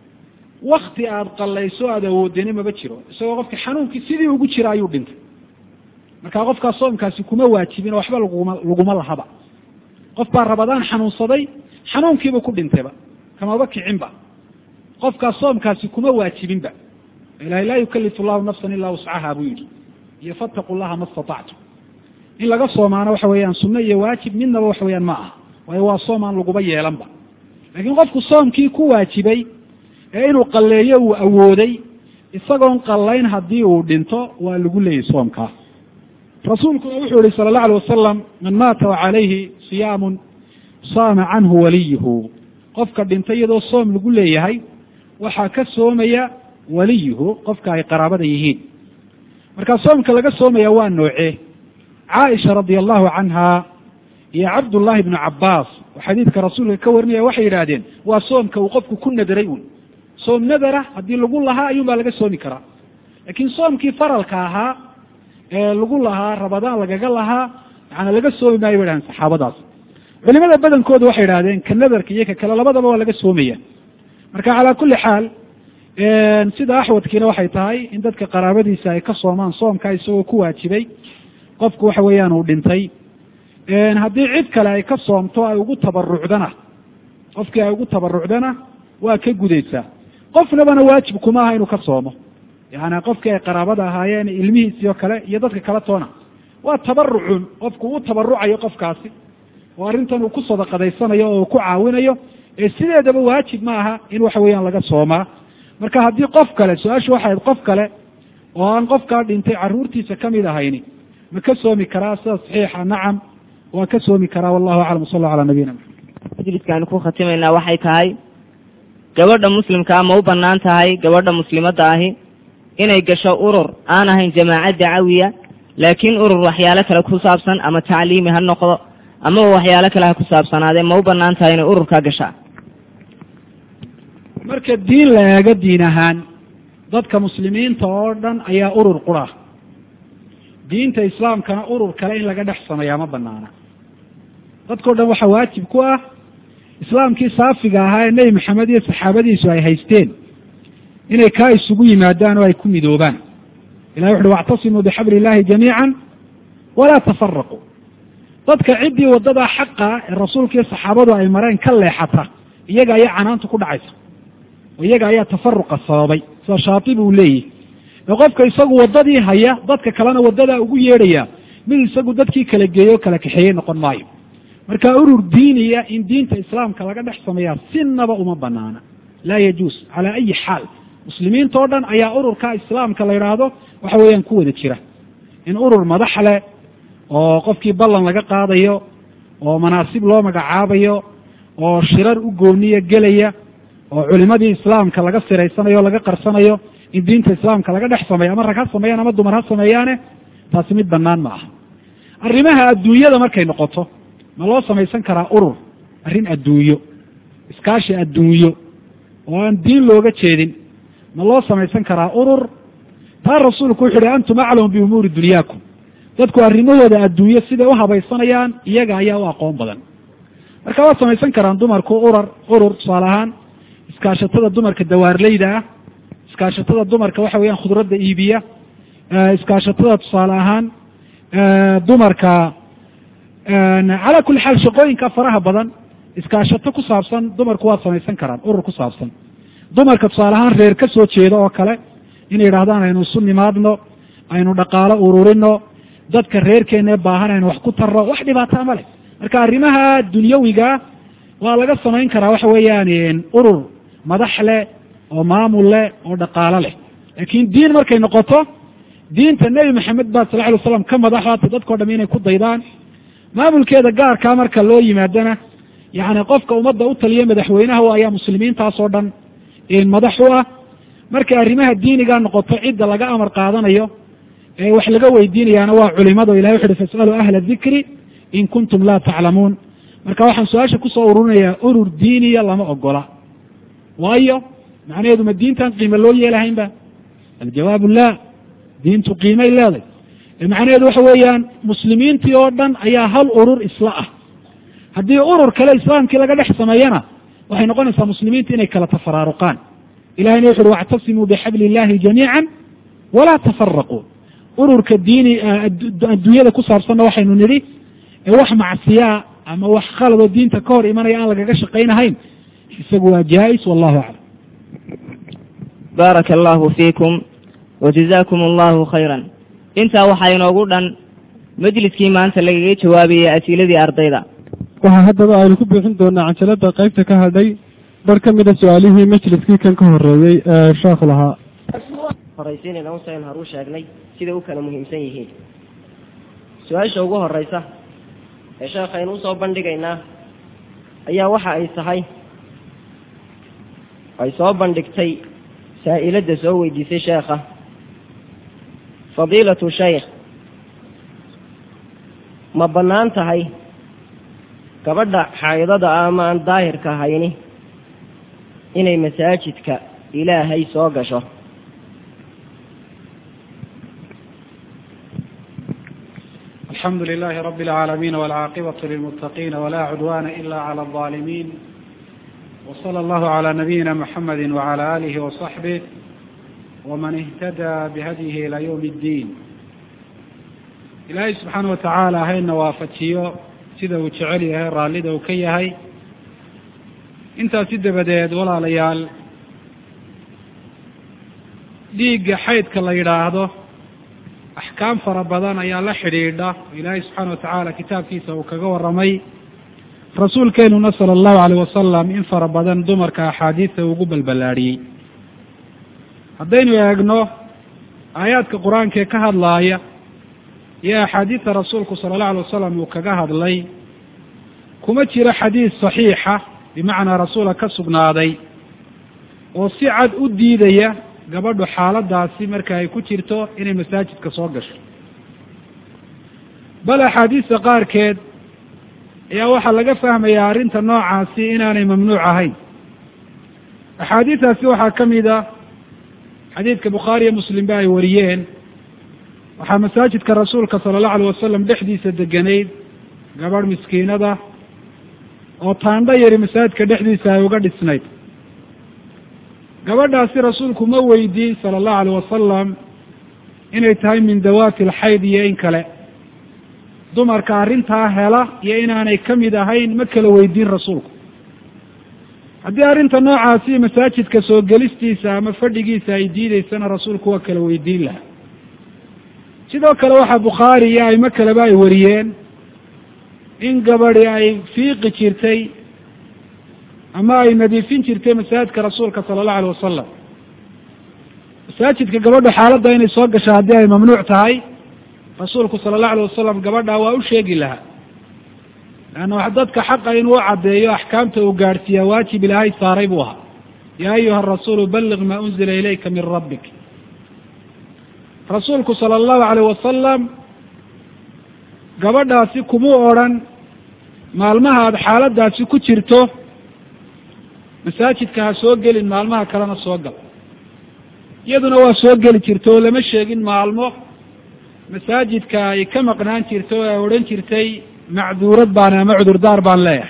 wakti aad qallayso aada awooddayna maba jiro, isagoo qofka xanuunkii sidii ugu jira ayuu dhintay. marka qofkaas soomkaasi kuma waajibin oo waxba laguma laguma lahaba. qof baa rabadaan xanuunsaday, xanuunkiiba ku dhintayba, kamaba kicinba. qofkaas soomkaasi kuma waajibinba. ilahay laa yukalifu llahu nafsan ilaa wuscaha buu yidhi, iyo fattaqu llaha ma statactum. in laga soomaano waxa weeyaan sunno iyo waajib midnaba waxa weeyaan ma aha, waayo waa soom aan laguba yeelanba. laakiin qofku soomkii ku waajibay ee inuu qalleeyo uu awooday, isagoon qallayn haddii uu dhinto waa lagu leeyay soomkaa. rasuulkuna wuxuu yihi sala allahu alay wasalam man maata wacalayhi siyaamun saama canhu waliyuhu. qofka dhintay iyadoo soom lagu leeyahay waxaa ka soomaya waliyuhu, qofka ay qaraabada yihiin. markaa soomka laga soomaya waa noocee? caaisha radia allahu canha iyo cabdullaahi ibnu cabbaas oo xadiidka rasuulka ka warinaya waxay yidhaahdeen waa soomka uu qofku ku nadaray un. soom nadara haddii lagu lahaa ayuun baa laga soomi karaa. laakiin soomkii faralka ahaa ee lagu lahaa rabadaan lagaga lahaa yaani laga soomi maayo bay dhahdeen saxaabadaas. culimada badankooda waxay yidhahdeen ka nadarka iyo ka kale labadaba waa laga soomaya. marka calaa kulli xaal sida axwadkiina waxay tahay in dadka qaraabadiisa ay ka soomaan soomka isagoo ku waajibay qofku waxa weeyaan uu dhintay. haddii cid kale ay ka soomto ay ugu tabarucdana, qofkii ay ugu tabarucdana waa ka gudaysaa. qofnabana waajib kuma aha inuu ka soomo, yani qofkii ay qaraabada ahaayeen ilmihiisii oo kale iyo dadka kale toona waa tabarucun, qofku u tabarucayo qofkaasi oo arrintan uu ku sadaqadaysanayo oo ku caawinayo, ee sideedaba waajib ma aha in waxa weeyaan laga soomaa. marka haddii qof kale, su-aashu waxay ahayd qof kale oo aan qofkaa dhintay carruurtiisa kamid ahayni ma ka soomi karaa? sida saxiixa nacam waa ka soomi karaa. wallahu aclam. sal alla alaa nabiyina maxamed. majliskaanu ku khatimaynaa waxay tahay gabadha muslimkaa ma u bannaan tahay gabadha muslimadda ahi inay gasho urur aan ahayn jamaaca dacawiya, laakiin urur waxyaalo kale ku saabsan ama tacliimi ha noqdo amaba waxyaalo kale ha ku saabsanaadee ma u bannaan tahay inay ururkaa gashaa? marka diin la eego diin ahaan dadka muslimiinta oo dhan ayaa urur qura. diinta islaamkana urur kale in laga dhex sameeyaa ma banaana. dadkao dhan waxaa waajib ku ah islaamkii saafiga ahaa ee nebi maxamed iyo saxaabadiisu ay haysteen inay kaa isugu yimaadaan oo ay ku midoobaan. ilahi wuxuuhi wactasimuu bixabli illahi jamiican walaa tafaraquu. dadka ciddii waddadaa xaqa ee rasuulka iyo saxaabadu ay mareen ka leexata iyaga ayaa canaanta ku dhacaysa oo iyaga ayaa tafaruqa sababay, sida shaatibi uu leeyihi. ee qofka isagu waddadii haya dadka kalena waddadaa ugu yeedhaya mid isagu dadkii kala geeyo o kala kaxeeyey noqon maayo. marka urur diiniya in diinta islaamka laga dhex sameeyaa sinaba uma banaana, laa yajuus calaa ayi xaal. muslimiinta oo dhan ayaa ururka islaamka la yidhaahdo waxa weeyaan ku wada jira. in urur madax leh oo qofkii ballan laga qaadayo oo manaasib loo magacaabayo oo shirar u gooniya gelaya oo culimadii islaamka laga siraysanayo o laga qarsanayo in diinta islaamka laga dhex sameeyo, ama rag ha sameeyaan ama dumar ha sameeyaane taasi mid banaan ma aha. arrimaha adduunyada markay noqoto ma loo samaysan karaa urur arrin adduunyo, iskaashi adduunyo oo aan diin looga jeedin, ma loo samaysan karaa urur? taa rasuulku wuxu uhi antum aclamu biumuuri dunyaakum. dadku arrimahooda adduunyo siday u habaysanayaan iyaga ayaa u aqoon badan. marka waa samaysan karaan dumarku urur urur tusaale ahaan iskaashatada dumarka dawaarleyda ah, iskaashatada dumarka waxa weeyaan khudradda iibiya, iskaashatada tusaale ahaan dumarka calaa kulli xaal shaqooyinka faraha badan iskaashato ku saabsan dumarku waa samaysan karaan urur ku saabsan. dumarka tusaale ahaan reer ka soo jeeda oo kale inay yidhahdaan aynu isu nimaadno, aynu dhaqaalo ururino, dadka reerkeena ee baahan aynu wax ku tarro, wax dhibaataa ma leh. marka arrimaha dunyawiga waa laga samayn karaa waxa weeyaan urur madax leh oo maamul leh oo dhaqaalo leh. laakiin diin markay noqoto diinta nebi maxamed baa sal ly slam ka madaxaata dadkao dham inay ku daydaan. maamulkeeda gaarkaa marka loo yimaadana yani qofka ummadda u taliya madaxweynaha u ayaa muslimiintaasoo dhan madax u ah. markay arrimaha diiniga noqoto cidda laga amar qaadanayo ee wax laga weydiinayaana waa culimada. ilahi wuxu uhi fasaluu ahla dikri in kuntum laa taclamuun. marka waxaan su-aasha kusoo ururinayaa urur diiniya lama ogola. waayo macnaheedu ma diintan qiimo loo yeelahaynba? aljawaabu la, diintu qiimay leeday. macnaheedu waxa weeyaan muslimiintii oo dhan ayaa hal urur isla ah. haddii urur kale islaamkii laga dhex sameeyana waxay noqonaysaa muslimiinta inay kala tafaraaruqaan. ilahina wuxu uhi wactasimuu bixabli illahi jamiican walaa tafaraquu. ururka diini adduunyada ku saabsanna waxaynu nidhi wax macsiyaa ama wax khaladoo diinta ka hor imanaya aan lagaga shaqaynahayn isagu waa jaa-is. wallahu aclam. baaraka allahu fiikum wajazakum allahu khayran. intaa waxaa inoogu dhan majliskii maanta lagaga jawaabayay asiiladii ardayda. waxaa haddaba aynu ku bixin doonaa canjalada qaybta ka hadhay bar ka mida su-aalihii majliskii kan ka horeeyey ee sheekhu lahaa. horaysiinayna usayn haruu sheegnay siday u kala muhiimsan yihiin. su-aasha ugu horeysa ee sheekha aynu usoo bandhigaynaa ayaa waxa ay tahay ay soo bandhigtay saa-iladda soo weydiisay sheekha: fadiilatu shaykh, ma bannaan tahay gabadha xaydada ah ama aan daahirka hayni inay masaajidka ilaahay soo gasho? alxamdu lilahi rabi اlcaalamiin wاlcaaqibatu lilmutaqiina wla cudwana ila clى الظaalimiin wslى allahu عalى nabiyina mxamedi wعalى alihi وصaxbih wman اhtadaa bihadyihi ilى ywm اddiin. ilaahay subxaana watacaala hayna waafajiyo sida uu jecel yahay raallida uu ka yahay. intaasi dabadeed walaalayaal, dhiigga xaydka la yidhaahdo axkaam fara badan ayaa la xidhiidha. ilaahay subxaana watacaala kitaabkiisa uu kaga warramay, rasuulkeenuna sala allahu alayh wasalam in fara badan dumarka axaadiista ugu balballaadhiyey. haddaynu eegno aayaadka qur-aanka ee ka hadlaaya iyo axaadiista rasuulku sala allahu alay wasalam uu kaga hadlay, kuma jiro xadiis saxiixa bimacnaa rasuula ka sugnaaday oo si cad u diidaya gabadhu xaaladaasi marka ay ku jirto inay masaajidka soo gasho. bal axaadiista qaarkeed ayaa waxaa laga fahmayaa arrinta noocaasi inaanay mamnuuc ahayn. axaadiistaasi waxaa ka mid a xadiidka bukhaari iyo muslimba ay wariyeen. waxaa masaajidka rasuulka sala allahu alayh wasalam dhexdiisa deganayd gabadh miskiinada oo taandho yari masaajidka dhexdiisa ay uga dhisnayd. gabadhaasi rasuulku ma weydiin sala allahu alayh wasalam inay tahay min dawaati alxayd iyo in kale. dumarka arrintaa hela iyo inaanay ka mid ahayn ma kala weydiin rasuulku. haddii arrinta noocaasi masaajidka soo gelistiisa ama fadhigiisa ay diideysana rasuulku waa kala weydiin lahaa. sidoo kale waxaa bukhaari iyo aimo kaleba ay wariyeen in gabadhi ay fiiqi jirtay ama ay nadiifin jirtay masaajidka rasuulka sala allahu alayh wasalam. masaajidka gabadhu xaaladda inay soo gasho haddii ay mamnuuc tahay, rasuulku sala allahu alayh wasalam gabadha waa u sheegi lahaa. leanna wax dadka xaqa inuu caddeeyo axkaamta uu gaadhsiiyaa waajib ilaahay saaray buu ahaa. yaa ayuha arasuulu balliq maa unzila ilayka min rabbik. rasuulku sala allahu alayh wasalam gabadhaasi kumuu odhan maalmaha aad xaaladdaasi ku jirto masaajidka ha soo gelin, maalmaha kalena soo gal. iyaduna waa soo geli jirta oo lama sheegin maalmo masaajidka ay ka maqnaan jirta oo ay odhan jirtay macduurad baan ama cudurdaar baan leeyahay.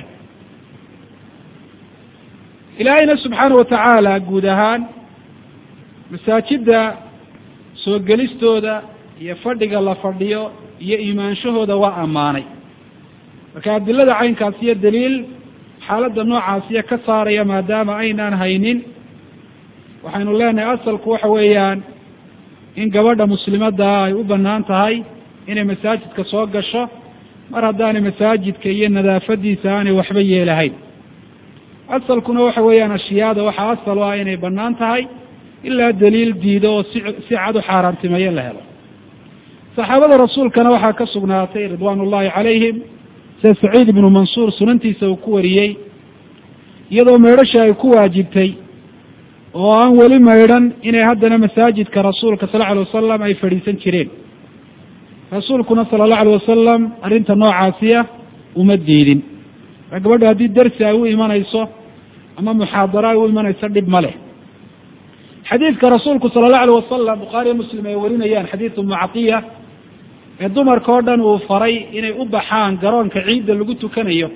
ilaahayna subxaanahu watacaala guud ahaan masaajidda soo gelistooda iyo fadhiga la fadhiyo iyo iimaanshahooda waa ammaanay. marka adilada caynkaas iyo daliil xaaladda noocaasiya ka saaraya maadaama aynaan haynin, waxaynu leenahay asalku waxa weeyaan in gabadha muslimadda ay u bannaan tahay inay masaajidka soo gasho mar haddaanay masaajidka iyo nadaafadiisa aanay waxba yeelahayn. asalkuna waxa weeyaan ashyaada waxaa asal u ah inay bannaan tahay ilaa daliil diido oo si si cad u xaaraantimeeyo la helo. saxaabada rasuulkana waxaa ka sugnaatay ridwaan ullahi calayhim sida saciid ibnu mansuur sunantiisa uu ku wariyey, iyadoo meydhasha ay ku waajibtay oo aan weli maydhan inay haddana masaajidka rasuulka sal alay wasalam ay fadhiisan jireen. rasuulkuna sala allahu alayh wasalam arrinta noocaasiya uma diidin. marka gabadha haddii darsi ay u imanayso ama muxaadaro ay u imanayso dhib ma leh. xadiidka rasuulku sala allahu alayh wasalam bukhaariyo muslim ay warinayaan, xadiidu mucatiya ee dumarka oo dhan uu faray inay u baxaan garoonka ciidda lagu tukanayo,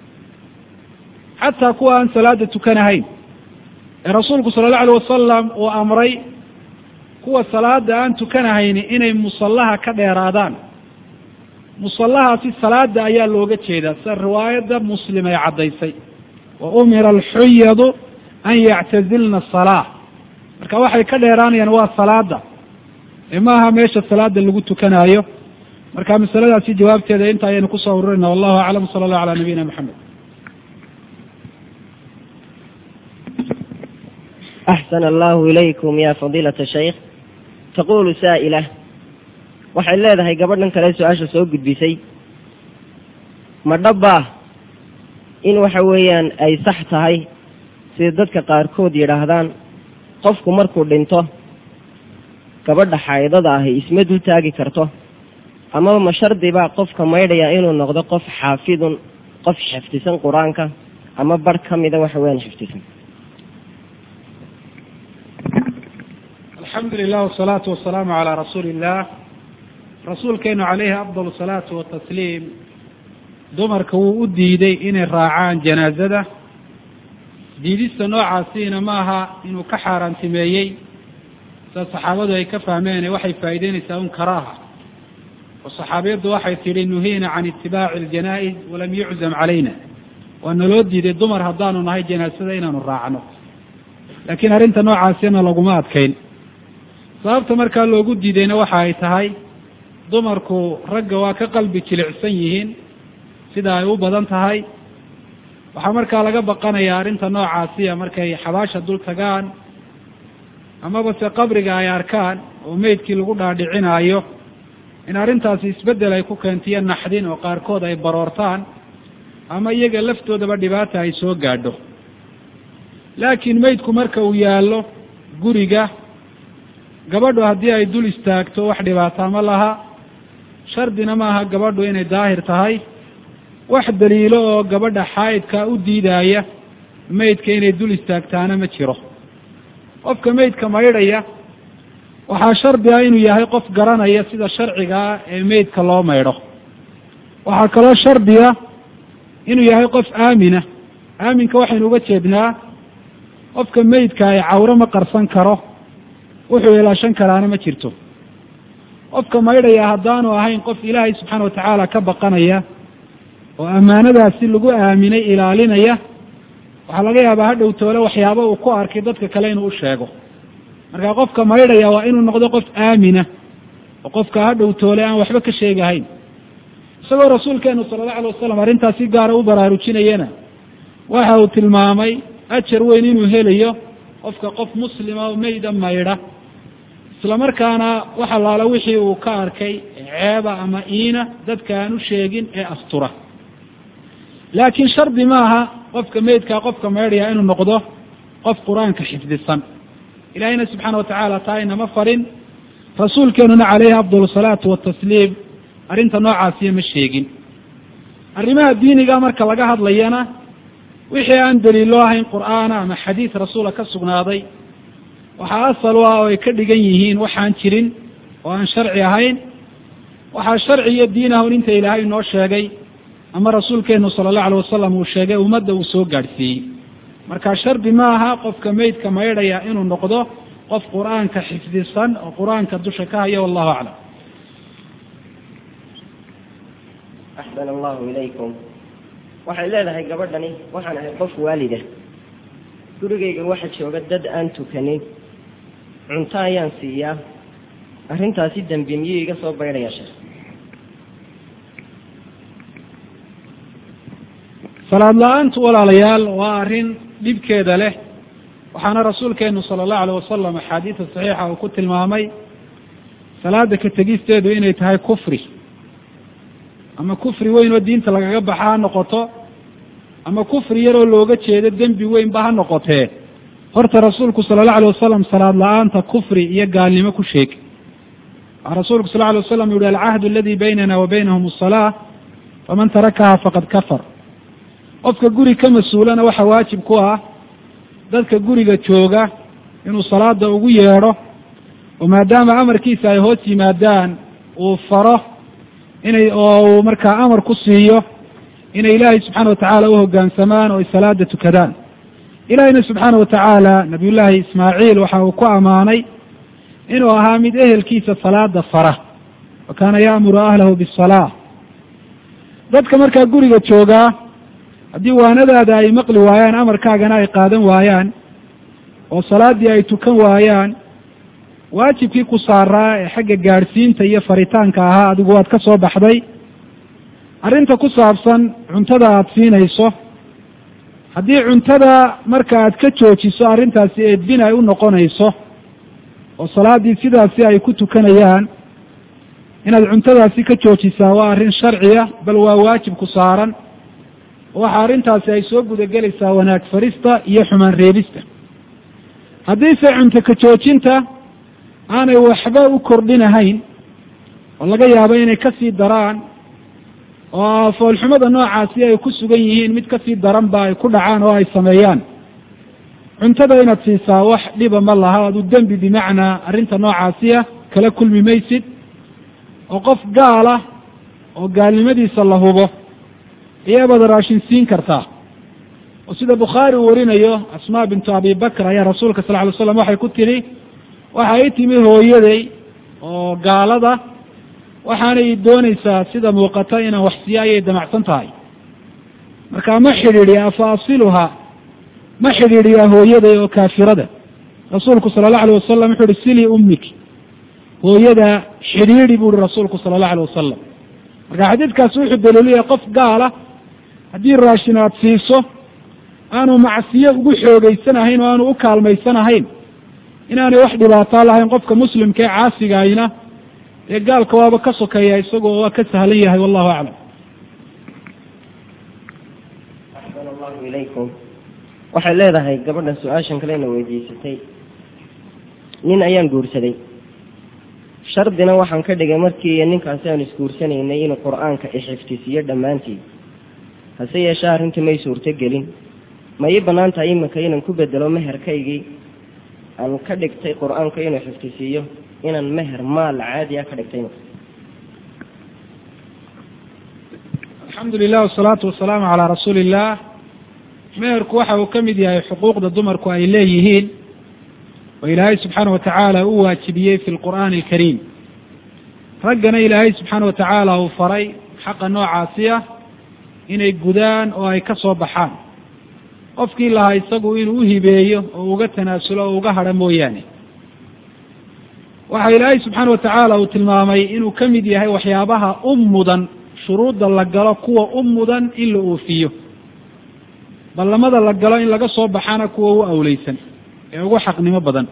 xataa kuwa aan salaada tukanahayn. ee rasuulku sala allahu alayh wasalam uu amray kuwa salaada aan tukanahayni inay musallaha ka dheeraadaan. musallahaasi salaada ayaa looga jeedaa sida riwaayadda muslim ay caddaysay, wa umira alxuyadu an yactazilna asalaa. marka waxay ka dheeraanayaan waa salaada ee maaha meesha salaada lagu tukanaayo. marka masaladaasi jawaabteeda inta ayaynu kusoo ururina. wallahu aclam. sala allahu ala nabiyina maxamed. أحسن الله إليكم يا فضيلة الشيخ. تقول سائلة waxay leedahay gabadhan kale su-aasha soo gudbisay, ma dhaba in waxa weeyaan ay sax tahay sida dadka qaarkood yidhaahdaan qofku markuu dhinto gabadha xaydada ahi isma dul taagi karto, amaba ma shardiba qofka maydhaya inuu noqdo qof xaafidun, qof xifdisan qur-aanka ama bar ka mida waxa weeyaan xifdisan. alxamdu lilah wasalaatu wasalaamu calaa rasuuli illah. rasuulkeenu calayhi afdal salaatu watasliim dumarka wuu u diiday inay raacaan janaazada. diidista noocaasiina ma aha inuu ka xaaraantimeeyey sida saxaabadu ay ka fahmeen, waxay faa'iideynaysaa un karaaha. oo saxaabiyaddu waxay tidhi nuhiina can itibaaci aljanaa'iz walam yuczam calayna, waa naloo diiday dumar haddaanu nahay janaasada inaanu raacno, laakiin arrinta noocaasina laguma adkayn. sababta markaa loogu diidayna waxa ay tahay dumarku ragga waa ka qalbi jilicsan yihiin sida ay u badan tahay. waxaa markaa laga baqanayaa arrinta noocaasiya markay xabaasha dul tagaan amaba se qabriga ay arkaan oo meydkii lagu dhaadhicinaayo in arrintaasi isbeddel ay ku keentiyo naxdin oo qaarkood ay baroortaan ama iyaga laftoodaba dhibaata ay soo gaadho. laakiin meydku marka uu yaallo guriga, gabadhu haddii ay dul istaagto wax dhibaata ma laha. shardina maaha gabadhu inay daahir tahay. wax daliilo oo gabadha xaayidka u diidaya meydka inay dul istaagtaana ma jiro. qofka meydka maydhaya waxaa shardi ah inuu yahay qof garanaya sida sharciga ah ee meydka loo maydho. waxaa kaloo shardiya inuu yahay qof aamina. aaminka waxaynu uga jeednaa qofka meydka ay cawro ma qarsan karo, wuxuu ilaashan karaana ma jirto. qofka maydhaya haddaanu ahayn qof ilaahay subxaana watacaala ka baqanaya oo ammaanadaasi lagu aaminay ilaalinaya, waxaa laga yaabaa hadhow toole waxyaabo uu ku arkay dadka kale inuu u sheego. marka qofka maydhaya waa inuu noqdo qof aamina oo qofka hadhow toole aan waxba ka sheegahayn. isagoo rasuulkeenu sala allahu alay wasalam arrintaas si gaara u baraarujinayana waxa uu tilmaamay ajar weyn inuu helayo qofka qof muslima oo meyda maydha, isla markaana wax allaala wixii uu ka arkay ceeba ama iina dadka aan u sheegin ee astura. laakiin shardi maaha qofka meydkaa qofka maydhaya inuu noqdo qof qur-aanka xifdisan. ilaahayna subxaana watacaala taa inama farin, rasuulkeenuna caleyhi afdal salaatu watasliim arrinta noocaasiya ma sheegin. arrimaha diiniga marka laga hadlayana wixii aan daliilo ahayn qur'aana ama xadiis rasuula ka sugnaaday waxaa asal u ah oo ay ka dhigan yihiin waxaan jirin oo aan sharci ahayn. waxaa sharci iyo diin ahun inta ilaahay noo sheegay ama rasuulkeenu sala allahu alay wasalam uu sheegay ummadda uu soo gaadhsiiyey. marka shardi ma aha qofka meydka maydhaya inuu noqdo qof qur'aanka xifdisan oo qur'aanka dusha ka haya. wallahu aclam. axsan allahu ilaykum. waxay leedahay gabadhani waxaan ahay qof waalida, gurigayga waxa jooga dad aan tukanin, cunto ayaan siiyaa, arrintaasi dembi miyuu iga soo baydhaya sheekh? salaad la-aantu walaalayaal waa arrin dhibkeeda leh, waxaana rasuulkeenu sala allahu alay wasalam axaadiisa saxiixa uu ku tilmaamay salaada ka tegisteedu inay tahay kufri, ama kufri weyn oo diinta lagaga baxa ha noqoto, ama kufri yaroo looga jeedo dembi weynba ha noqotee. horta rasuulku sala allahu alay wasalam salaad la-aanta kufri iyo gaalnimo ku sheegay. waxaa rasuulku sal alay wasalam yuhi alcahdu aladi baynana wa baynahum asalaa faman tarakaha faqad kafar. qofka guri ka mas-uulana waxaa waajib ku ah dadka guriga jooga inuu salaada ugu yeedho, oo maadaama amarkiisa ay hoos yimaadaan uu faro inay oo uu markaa amar ku siiyo inay ilaahay subxaana watacaala u hoggaansamaan oo ay salaada tukadaan. ilaahayna subxaana watacaala nabiyullaahi ismaaciil waxa uu ku ammaanay inuu ahaa mid ehelkiisa salaada fara, wa kaana ya'muru ahlahu bisalaa. dadka markaa guriga joogaa haddii waanadaada ay maqli waayaan, amarkaagana ay qaadan waayaan, oo salaaddii ay tukan waayaan, waajibkii ku saaraa ee xagga gaadhsiinta iyo faritaanka ahaa adigu waad ka soo baxday. arrinta ku saabsan cuntada aada siinayso, haddii cuntada marka aad ka joojiso arrintaasi eedbin ay u noqonayso oo salaaddii sidaasi ay ku tukanayaan, inaad cuntadaasi ka joojisaa waa arrin sharciya, bal waa waajib ku saaran. waxa arrintaasi ay soo gudagelaysaa wanaag farista iyo xumaan reebista. haddiise cunto ka joojinta aanay waxba u kordhinahayn oo laga yaabo inay ka sii daraan, oo foolxumada noocaasi ay ku sugan yihiin mid ka sii daranba ay ku dhacaan oo ay sameeyaan, cuntada inaad siisaa wax dhiba ma laha. adu dembi bimacnaa arrinta noocaasiya kala kulmi maysid, oo qof gaala oo gaalnimadiisa la hubo iyabaad raashin siin kartaa. oo sida bukhaari uu warinayo asmaa bintu abi bakr ayaa rasuulka sal ly slam waxay ku tidhi waxa i timi hooyaday oo gaalada, waxaanay doonaysaa sida muuqata inaan wax siiya ayay damacsan tahay. markaa ma xidhiidhiya afaasiluha, ma xidhiidhiyaa hooyaday oo kaafirada. rasuulku sala allahu alay wasalam wuxu uhi silii ummik, hooyada xidhiidhi bu uhi rasuulku sala allahu alay wasalam. marka xadiidkaasi wuxuu daliiliyay qof gaala haddii raashin aad siiso aanu macsiyo ugu xoogeysanahayn oo aanu u kaalmaysanahayn, inaanay wax dhibaataa lahayn. qofka muslimka ee caasigayna ee gaalka waaba ka sokeeya, isagoo waa ka sahlan yahay. wallahu aclam. axsan allahu ilaykum. waxay leedahay gabadhan su-aashan kalena weydiisatay, nin ayaan guursaday, shardina waxaan ka dhigay markii ninkaasi aan isguursanaynay inuu qur-aanka ixifdisiiyo dhammaantii, hase yeeshee arrintii may suurto gelin. ma ii bannaan tahay iminka inaan ku bedelo meherkaygii aan ka dhigtay qur-aanka inuu xifdisiiyo inaan meher maal caadi ah ka dhigtay? alxamdu lilah wasalaatu wasalaamu calaa rasuuli illah. meherku waxa uu ka mid yahay xuquuqda dumarku ay leeyihiin oo ilaahay subxaana wa tacaala u waajibiyey fi lqur'aani alkariim. raggana ilaahay subxaana wa tacaala uu faray xaqa noocaasi ah inay gudaan oo ay ka soo baxaan. qofkii lahaa isagu inuu uhibeeyo oo uga tanaasulo oo uga hadha mooyaane. waxa ilaahay subxaana wa tacaala uu tilmaamay inuu ka mid yahay waxyaabaha u mudan shuruudda la galo kuwa u mudan in la oofiyo, ballamada la galo in laga soo baxana kuwa u awleysan ee ugu xaqnimo badan.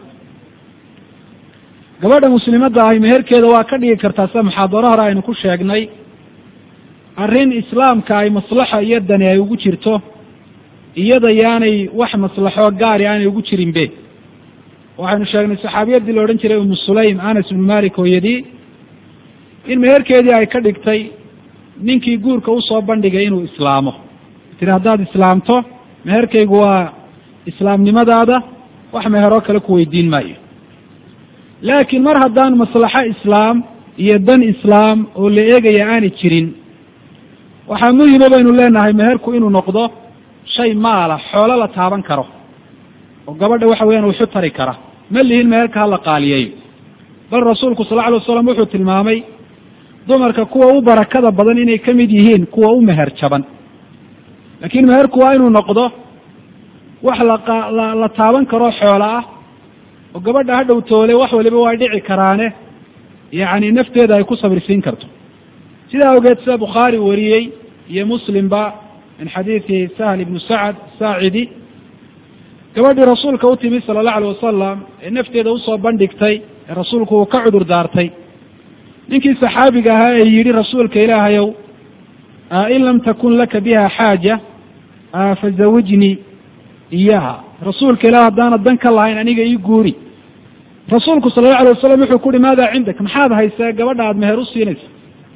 gabadha muslimadda ahi meherkeeda waa ka dhigi kartaa sida muxaadaro hore aynu ku sheegnay arrin islaamka ay maslaxa iyo dani ay ugu jirto, iyada yaanay wax maslaxo gaari aanay ugu jirinbe. waxaynu sheegnay saxaabiyaddii la odhan jiray umu sulaym anas ibnu malik hooyadii in meherkeedii ay ka dhigtay ninkii guurka usoo bandhigay inuu islaamo. tiri haddaad islaamto meherkaygu waa islaamnimadaada, wax meheroo kale ku weydiin maayo. laakiin mar haddaan maslaxo islaam iyo dan islaam oo la eegaya aanay jirin, waxaa muhima baynu leenahay meherku inuu noqdo shay maala, xoolo la taaban karo oo gabadha waxa weyaan wuxu tari kara. ma lihin meherka hala qaaliyeeyo, bal rasuulku sal lla alay wasalam wuxuu tilmaamay dumarka kuwa u barakada badan inay ka mid yihiin kuwa u meher jaban. laakiin meherku waa inuu noqdo wax la la taaban karo xoolo ah oo gabadha hadhow toole wax waliba waa dhici karaane yacni nafteeda ay ku sabirsiin karto. sidaa awgeed sida bukhaari wariyey iyo muslimba min xadiidi sahl ibnu sacad saacidi, gabadhii rasuulka u timi sala allahu alayh wasalam ee nafteeda usoo bandhigtay ee rasuulku uu ka cudur daartay, ninkii saxaabiga ahaa ee yidhi rasuulka ilaahayow in lam takun laka biha xaaja fazawijnii iyaha, rasuulka ilaah haddaana dan ka lahayn aniga ii guuri. rasuulku sala allahu alayh wasalam wuxuu ku uhi maada cindak, maxaad haysee gabadha aada meher u siinaysa?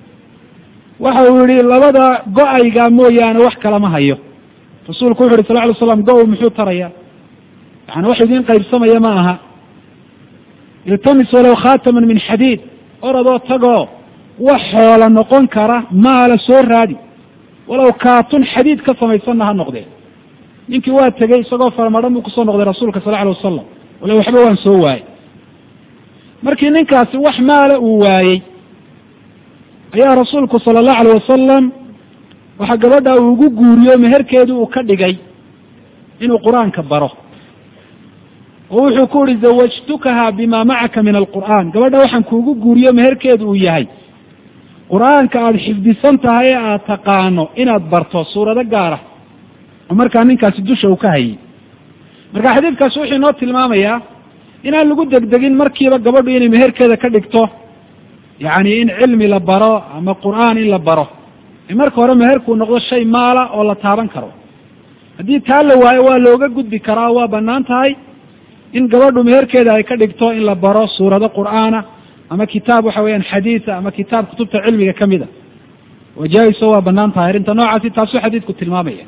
waxa uu yihi labada go-ayga mooyaane wax kalama hayo. rasuulku wuxu uhi sal ly slam go- muxuu taraya? yani wax idiin qaybsamaya ma aha. iltamis walow khaataman min xadiid, oradoo tagoo wax xoola noqon kara maala soo raadi, walow kaatun xadiid ka samaysanna ha noqdee. ninkii waa tegey isagoo faramadhan buu kusoo noqday rasuulka sal alay wasalam, wala waxba waan soo waayey. markii ninkaasi wax maala uu waayey ayaa rasuulku sala allahu alayh wasalam waxaa gabadha uu ugu guuriyo meherkeedii uu ka dhigay inuu qur-aanka baro, oo wuxuu ku uhi zawajtukaha bima macaka min alqur'aan, gabadha waxaan kuugu guuriyo meherkeedu uu yahay qur-aanka aada xifdisan tahay ee aada taqaano inaad barto suurado gaara oo markaa ninkaasi dusha uu ka hayay. marka xadiidkaasi wuxuu inoo tilmaamayaa inaan lagu degdegin markiiba gabadhu inay meherkeeda ka dhigto yacni in cilmi la baro ama qur'aan in la baro, in marka hore meherkuu noqdo shay maala oo la taaban karo. haddii taa la waayo waa looga gudbi karaa, waa bannaan tahay in gabadhu meherkeeda ay ka dhigto in la baro suurado qur'aana ama kitaab waxa weeyaan xadiisa ama kitaab kutubta cilmiga ka mid a. wajaa-iso waa bannaan tahay arrinta noocaasi, taasuu xadiidku tilmaamaya.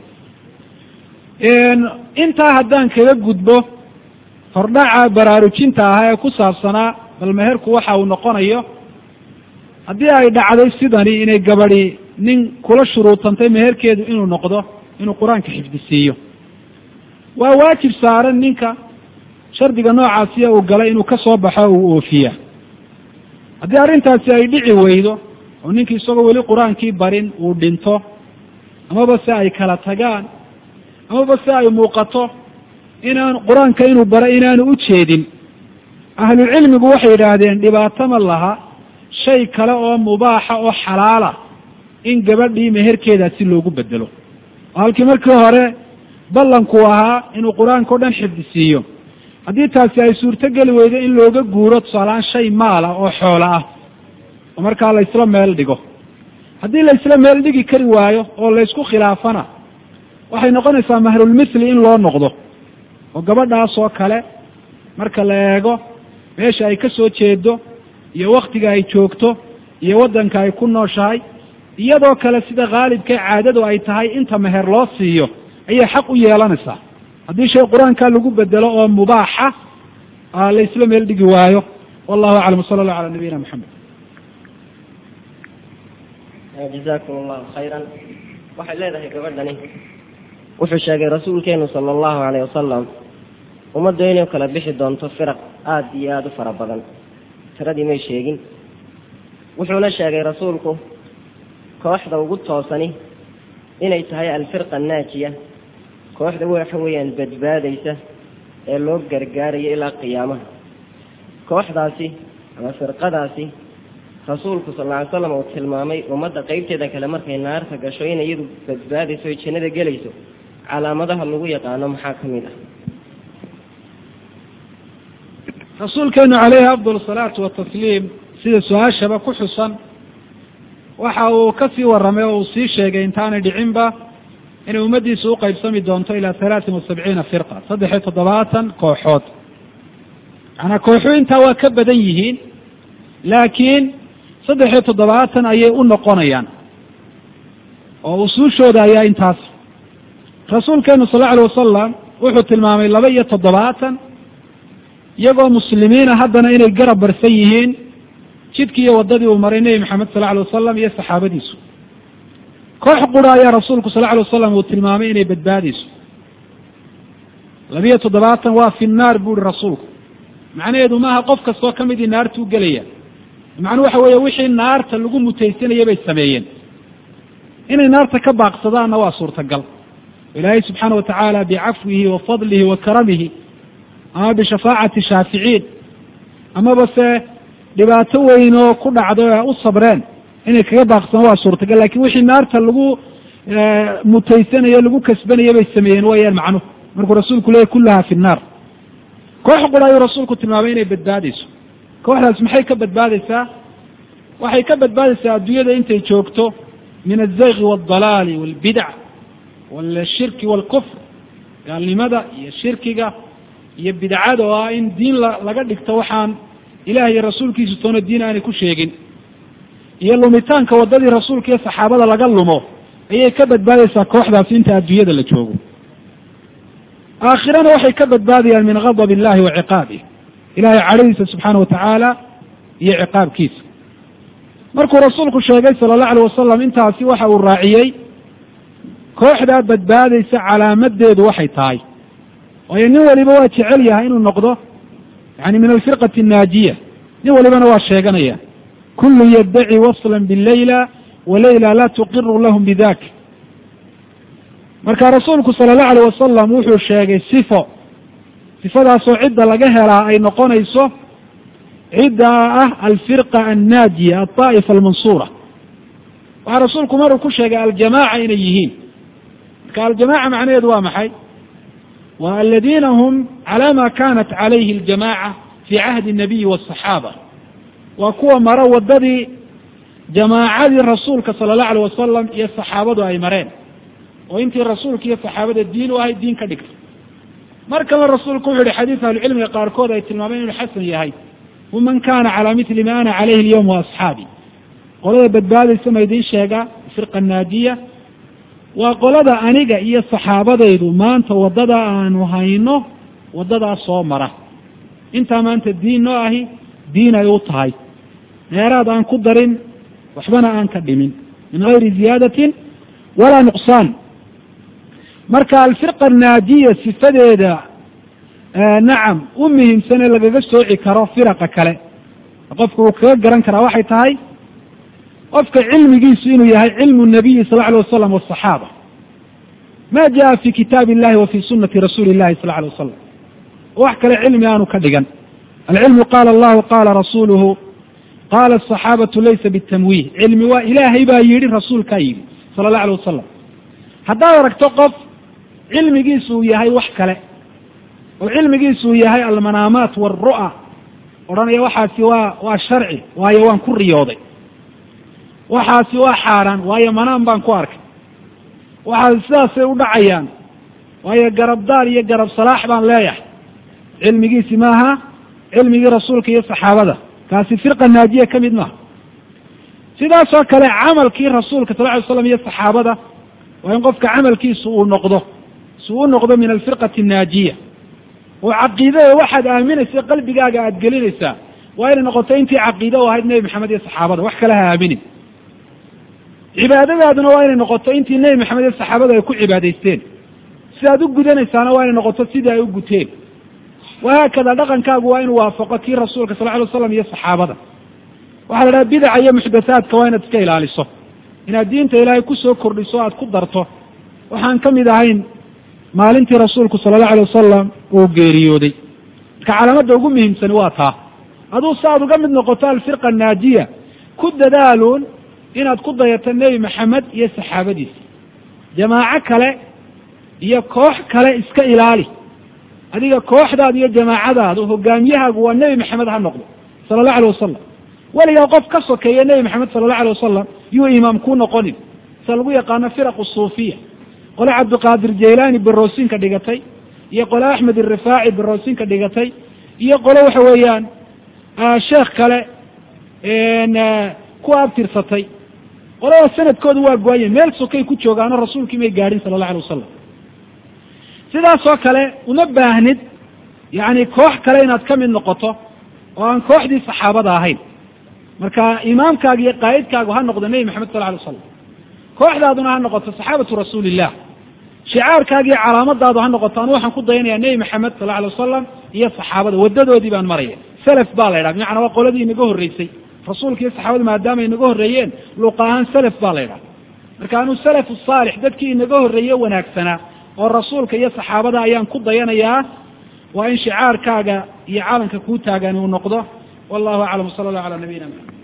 intaa haddaan kaga gudbo hordhaca baraarujinta ahaa ee ku saabsanaa bal meherku waxa uu noqonayo, haddii ay dhacday sidani inay gabadhi nin kula shuruutantay meherkeedu inuu noqdo inuu qur-aanka xifdisiiyo, waa waajib saaran ninka shardiga noocaasiya uu galay inuu ka soo baxo uu oofiya. haddii arrintaasi ay dhici weydo oo ninkii isagoo weli qur-aankii barin uu dhinto, amaba se ay kala tagaan, amaba se ay muuqato inaan qur-aanka inuu baro inaanu u jeedin, ahlucilmigu waxay yidhaahdeen dhibaato ma laha shay kale oo mubaaxa oo xalaala in gabadhii meherkeedaasi loogu bedelo. oo halkii markii hore ballanku ahaa inuu qur-aanka o dhan xifdisiiyo, haddii taasi ay suurtogeli weydo in looga guuro tusaaleaan shay maala oo xoolo ah oo markaa la isla meel dhigo. haddii la isla meel dhigi kari waayo oo la isku khilaafana, waxay noqonaysaa mahrulmithli in loo noqdo oo gabadhaas oo kale marka la eego meesha ay ka soo jeedo iyo waktiga ay joogto iyo waddanka ay ku nooshahay, iyadoo kale sida khaalibka caadadu ay tahay inta meher loo siiyo ayay xaq u yeelanaysaa. haddii shay qur-aanka lagu bedelo oo mubaaxa la isla meel dhigi waayo. wallahu aclam, sala allahu cala nabiyina maxamed. jazakum allahu khayran. waxay leedahay gabadhani wuxuu sheegay rasuulkeenu sala allahu calayh wasalam ummadda inay kala bixi doonto firaq aada iyo aada u fara badan tiradii may sheegin wuxuuna sheegay rasuulku kooxda ugu toosani inay tahay alfirqa annaajiya kooxda waxa weeyaan badbaadaysa ee loo gargaarayo ilaa qiyaamaha kooxdaasi ama firqadaasi rasuulku sal alla ly slam uu tilmaamay ummadda qaybteeda kale markay naarta gasho inay iyadu badbaadayso oy jannada gelayso calaamadaha lagu yaqaano maxaa ka mid ah rasuulkeenu calayhi afdal salaatu watasliim sida su-aashaba ku xusan waxa uu ka sii warramay oo uu sii sheegay intaanay dhicinba inay ummaddiisu u qaybsami doonto ilaa halaatin wa sabciina firqa saddex iyo toddobaatan kooxood macanaa kooxu intaa waa ka badan yihiin laakiin saddex iyo toddobaatan ayay u noqonayaan oo usuushooda ayaa intaas rasuulkeenu sal alla alay wasalam wuxuu tilmaamay laba iyo toddobaatan iyagoo muslimiina haddana inay garab barsan yihiin jidkii iyo waddadii uu maray nebi maxamed sal alla alay wasalam iyo saxaabadiisu koox qura ayaa rasuulku sal alla alay wasalam uu tilmaamay inay badbaadayso labiyo toddobaatan waa fi nnaar buuhi rasuulku macnaheedu maaha qof kastoo ka midii naartuu gelaya macnuu waxa weeye wixii naarta lagu mutaysanaya bay sameeyeen inay naarta ka baaqsadaanna waa suurtagal ilaahay subxaana watacaala bicafwihi wa fadlihi wa karamihi ama bishafaacati shaaficiin amaba se dhibaato weyn oo ku dhacdo ee u sabreen inay kaga baaqsadaan waa suurtagal lakin wixii naarta lagu mutaysanayo lagu kasbanayo bay sameeyeen wayaan macnuhu markuu rasuulku leeyay kullaha fi nnaar koox qura ayuu rasuulku tilmaamay inay badbaadayso kooxdaas maxay ka badbaadaysaa waxay ka badbaadaysaa adduunyada intay joogto min azayqi waaldalaali waalbidc waalshirki waalkufr gaalnimada iyo shirkiga iyo bidcada oo ah in diin laga dhigto waxaan ilaah iyo rasuulkiisu toona diin aanay ku sheegin iyo lumitaanka waddadii rasuulka iyo saxaabada laga lumo ayay ka badbaadaysaa kooxdaasi inta adduunyada la joogo aakhirana waxay ka badbaadayaan min ghadab illahi wa ciqaabih ilahay cadhadiisa subxaana watacaala iyo ciqaabkiisa markuu rasuulku sheegay sala allahu alayh wasalam intaasi waxa uu raaciyey kooxdaa badbaadaysa calaamadeedu waxay tahay waayo nin waliba waa jecel yahay inuu noqdo yani min alfirqati annaajiya nin walibana waa sheeganaya kullu yaddaci waslan billayla walayla laa tuqiru lahum bidak marka rasuulku sala allahu alayh wasalam wuxuu sheegay sifo sifadaasoo cidda laga helaa ay noqonayso cidda ah alfirqa annaajiya altaa'ifa almansuura waxaa rasuulku maruu ku sheegay aljamaaca inay yihiin marka aljamaaca macnaheedu waa maxay waa aladiina hum calaa ma kanat calayhi aljamaaca fii cahdi nabiyi waasaxaaba waa kuwa mara waddadii jamaacadii rasuulka sala allahu alayh wasalam iyo saxaabadu ay mareen oo intii rasuulka iyo saxaabada diin u ahay diin ka dhigtay mar kalena rasuulku wuxu uhi xadiis ahlucilmiga qaarkood ay tilmaameen inuu xasan yahay waman kana calaa mitli ma ana calayhi alyawm wa asxaabi qolada badbaadaysa ma idiin sheegaa firqa naajiya waa qolada aniga iyo saxaabadaydu maanta waddada aanu hayno waddadaa soo mara intaa maanta diin noo ahi diin ay u tahay dheeraad aan ku darin waxbana aan ka dhimin min gayri ziyaadatin walaa nuqsaan marka alfirqa annaajiya sifadeeda nacam u muhiimsan ee lagaga sooci karo firaqa kale qofka uu kaga garan karaa waxay tahay qofka cilmigiisu inuu yahay cilmu nabiyi sal alay wasalam wasaxaaba ma jaa fi kitaabi illahi wa fi sunati rasuuli illahi sal alay wasalam wax kale cilmi aanu ka dhigan alcilmu qaala allahu qaala rasuluhu qaala asaxaabatu laysa bitamwiih cilmi waa ilaahay baa yidhi rasuulkaa yidhi sala allahu alay wasalam haddaad aragto qof cilmigiisu uu yahay wax kale oo cilmigiisu uu yahay almanaamaat waalru'a odhanaya waxaasi waa waa sharci waayo waan ku riyooday waxaasi waa xaaraan waayo manaan baan ku arkay waxaasi sidaasay u dhacayaan waayo garabdaar iyo garab salaax baan leeyahay cilmigiisi maaha cilmigii rasuulka iyo saxaabada kaasi firqa naajiya ka mid maaha sidaasoo kale camalkii rasuulka sal ly slam iyo saxaabada waa in qofka camalkiisu uu noqdo si uu noqdo min alfirqati annaajiya oo caqiidada waxaad aaminaysa qalbigaaga aada gelinaysaa waa inay noqoto intii caqiide u ahayd nebi maxamed iyo saxaabada wax kale ha aaminin cibaadadaaduna waa inay noqoto intii nebi maxamed iyo saxaabada ay ku cibaadaysteen sidaad u gudanaysaana waa inay noqoto sidii ay u guteen wahaakada dhaqankaagu waa inuu waafaqo kii rasuulka sal ly waslam iyo saxaabada waxaa la dhaha bidaca iyo muxdathaadka waa inaad iska ilaaliso inaad diinta ilaahay kusoo kordhiso o aad ku darto waxaan ka mid ahayn maalintii rasuulku sala allahu alay wasalam uu geeriyooday marka calaamadda ugu muhiimsani waa taa aduu si aad uga mid noqoto alfirqa naajiya ku dadaaluun inaad ku dayato nebi maxamed iyo saxaabadiisa jamaaco kale iyo koox kale iska ilaali adiga kooxdaada iyo jamaacadaada hogaamiyahaagu waa nebi maxamed ha noqdo sala allahu alay wasalam weligaa qof ka sokeeya nebi maxamed sala allahu alay wasalam yuu imaam kuu noqonin sa lagu yaqaano firaqu suufiya qole cabdiqaadir jaylaani baroosinka dhigatay iyo qole axmed irifaaci baroosinka dhigatay iyo qole waxa weeyaan sheekh kale ku abtirsatay qolada sanadkooda waa go-anye meel sokay ku joogaano rasuulkii may gaadhin sala allahu alay wasalam sidaasoo kale uma baahnid yani koox kale inaad ka mid noqoto oo aan kooxdii saxaabada ahayn marka imaamkaaga iyo qaa'idkaagu ha noqdo nebi maxamed sal alay wasalam kooxdaaduna ha noqoto saxaabatu rasuulillah shicaarkaaga iyo calaamadaadu ha noqoto anu waxaan ku dayanayaa nebi maxamed sal alay wasalam iyo saxaabada wadadoodii baan maraya selaf baa la ydhaha bimacnaa waa qoladii inaga horreysay rasuulka iyo saxaabada maadaama inaga horreeyeen luqa ahaan selaf baa la ydhaha marka anuu salafu saalix dadkii inaga horreeye wanaagsanaa oo rasuulka iyo saxaabada ayaan ku dayanayaa waa in shicaarkaaga iyo calanka kuu taagan uu noqdo wallahu aclam sala allahu ala nabiyina maxamed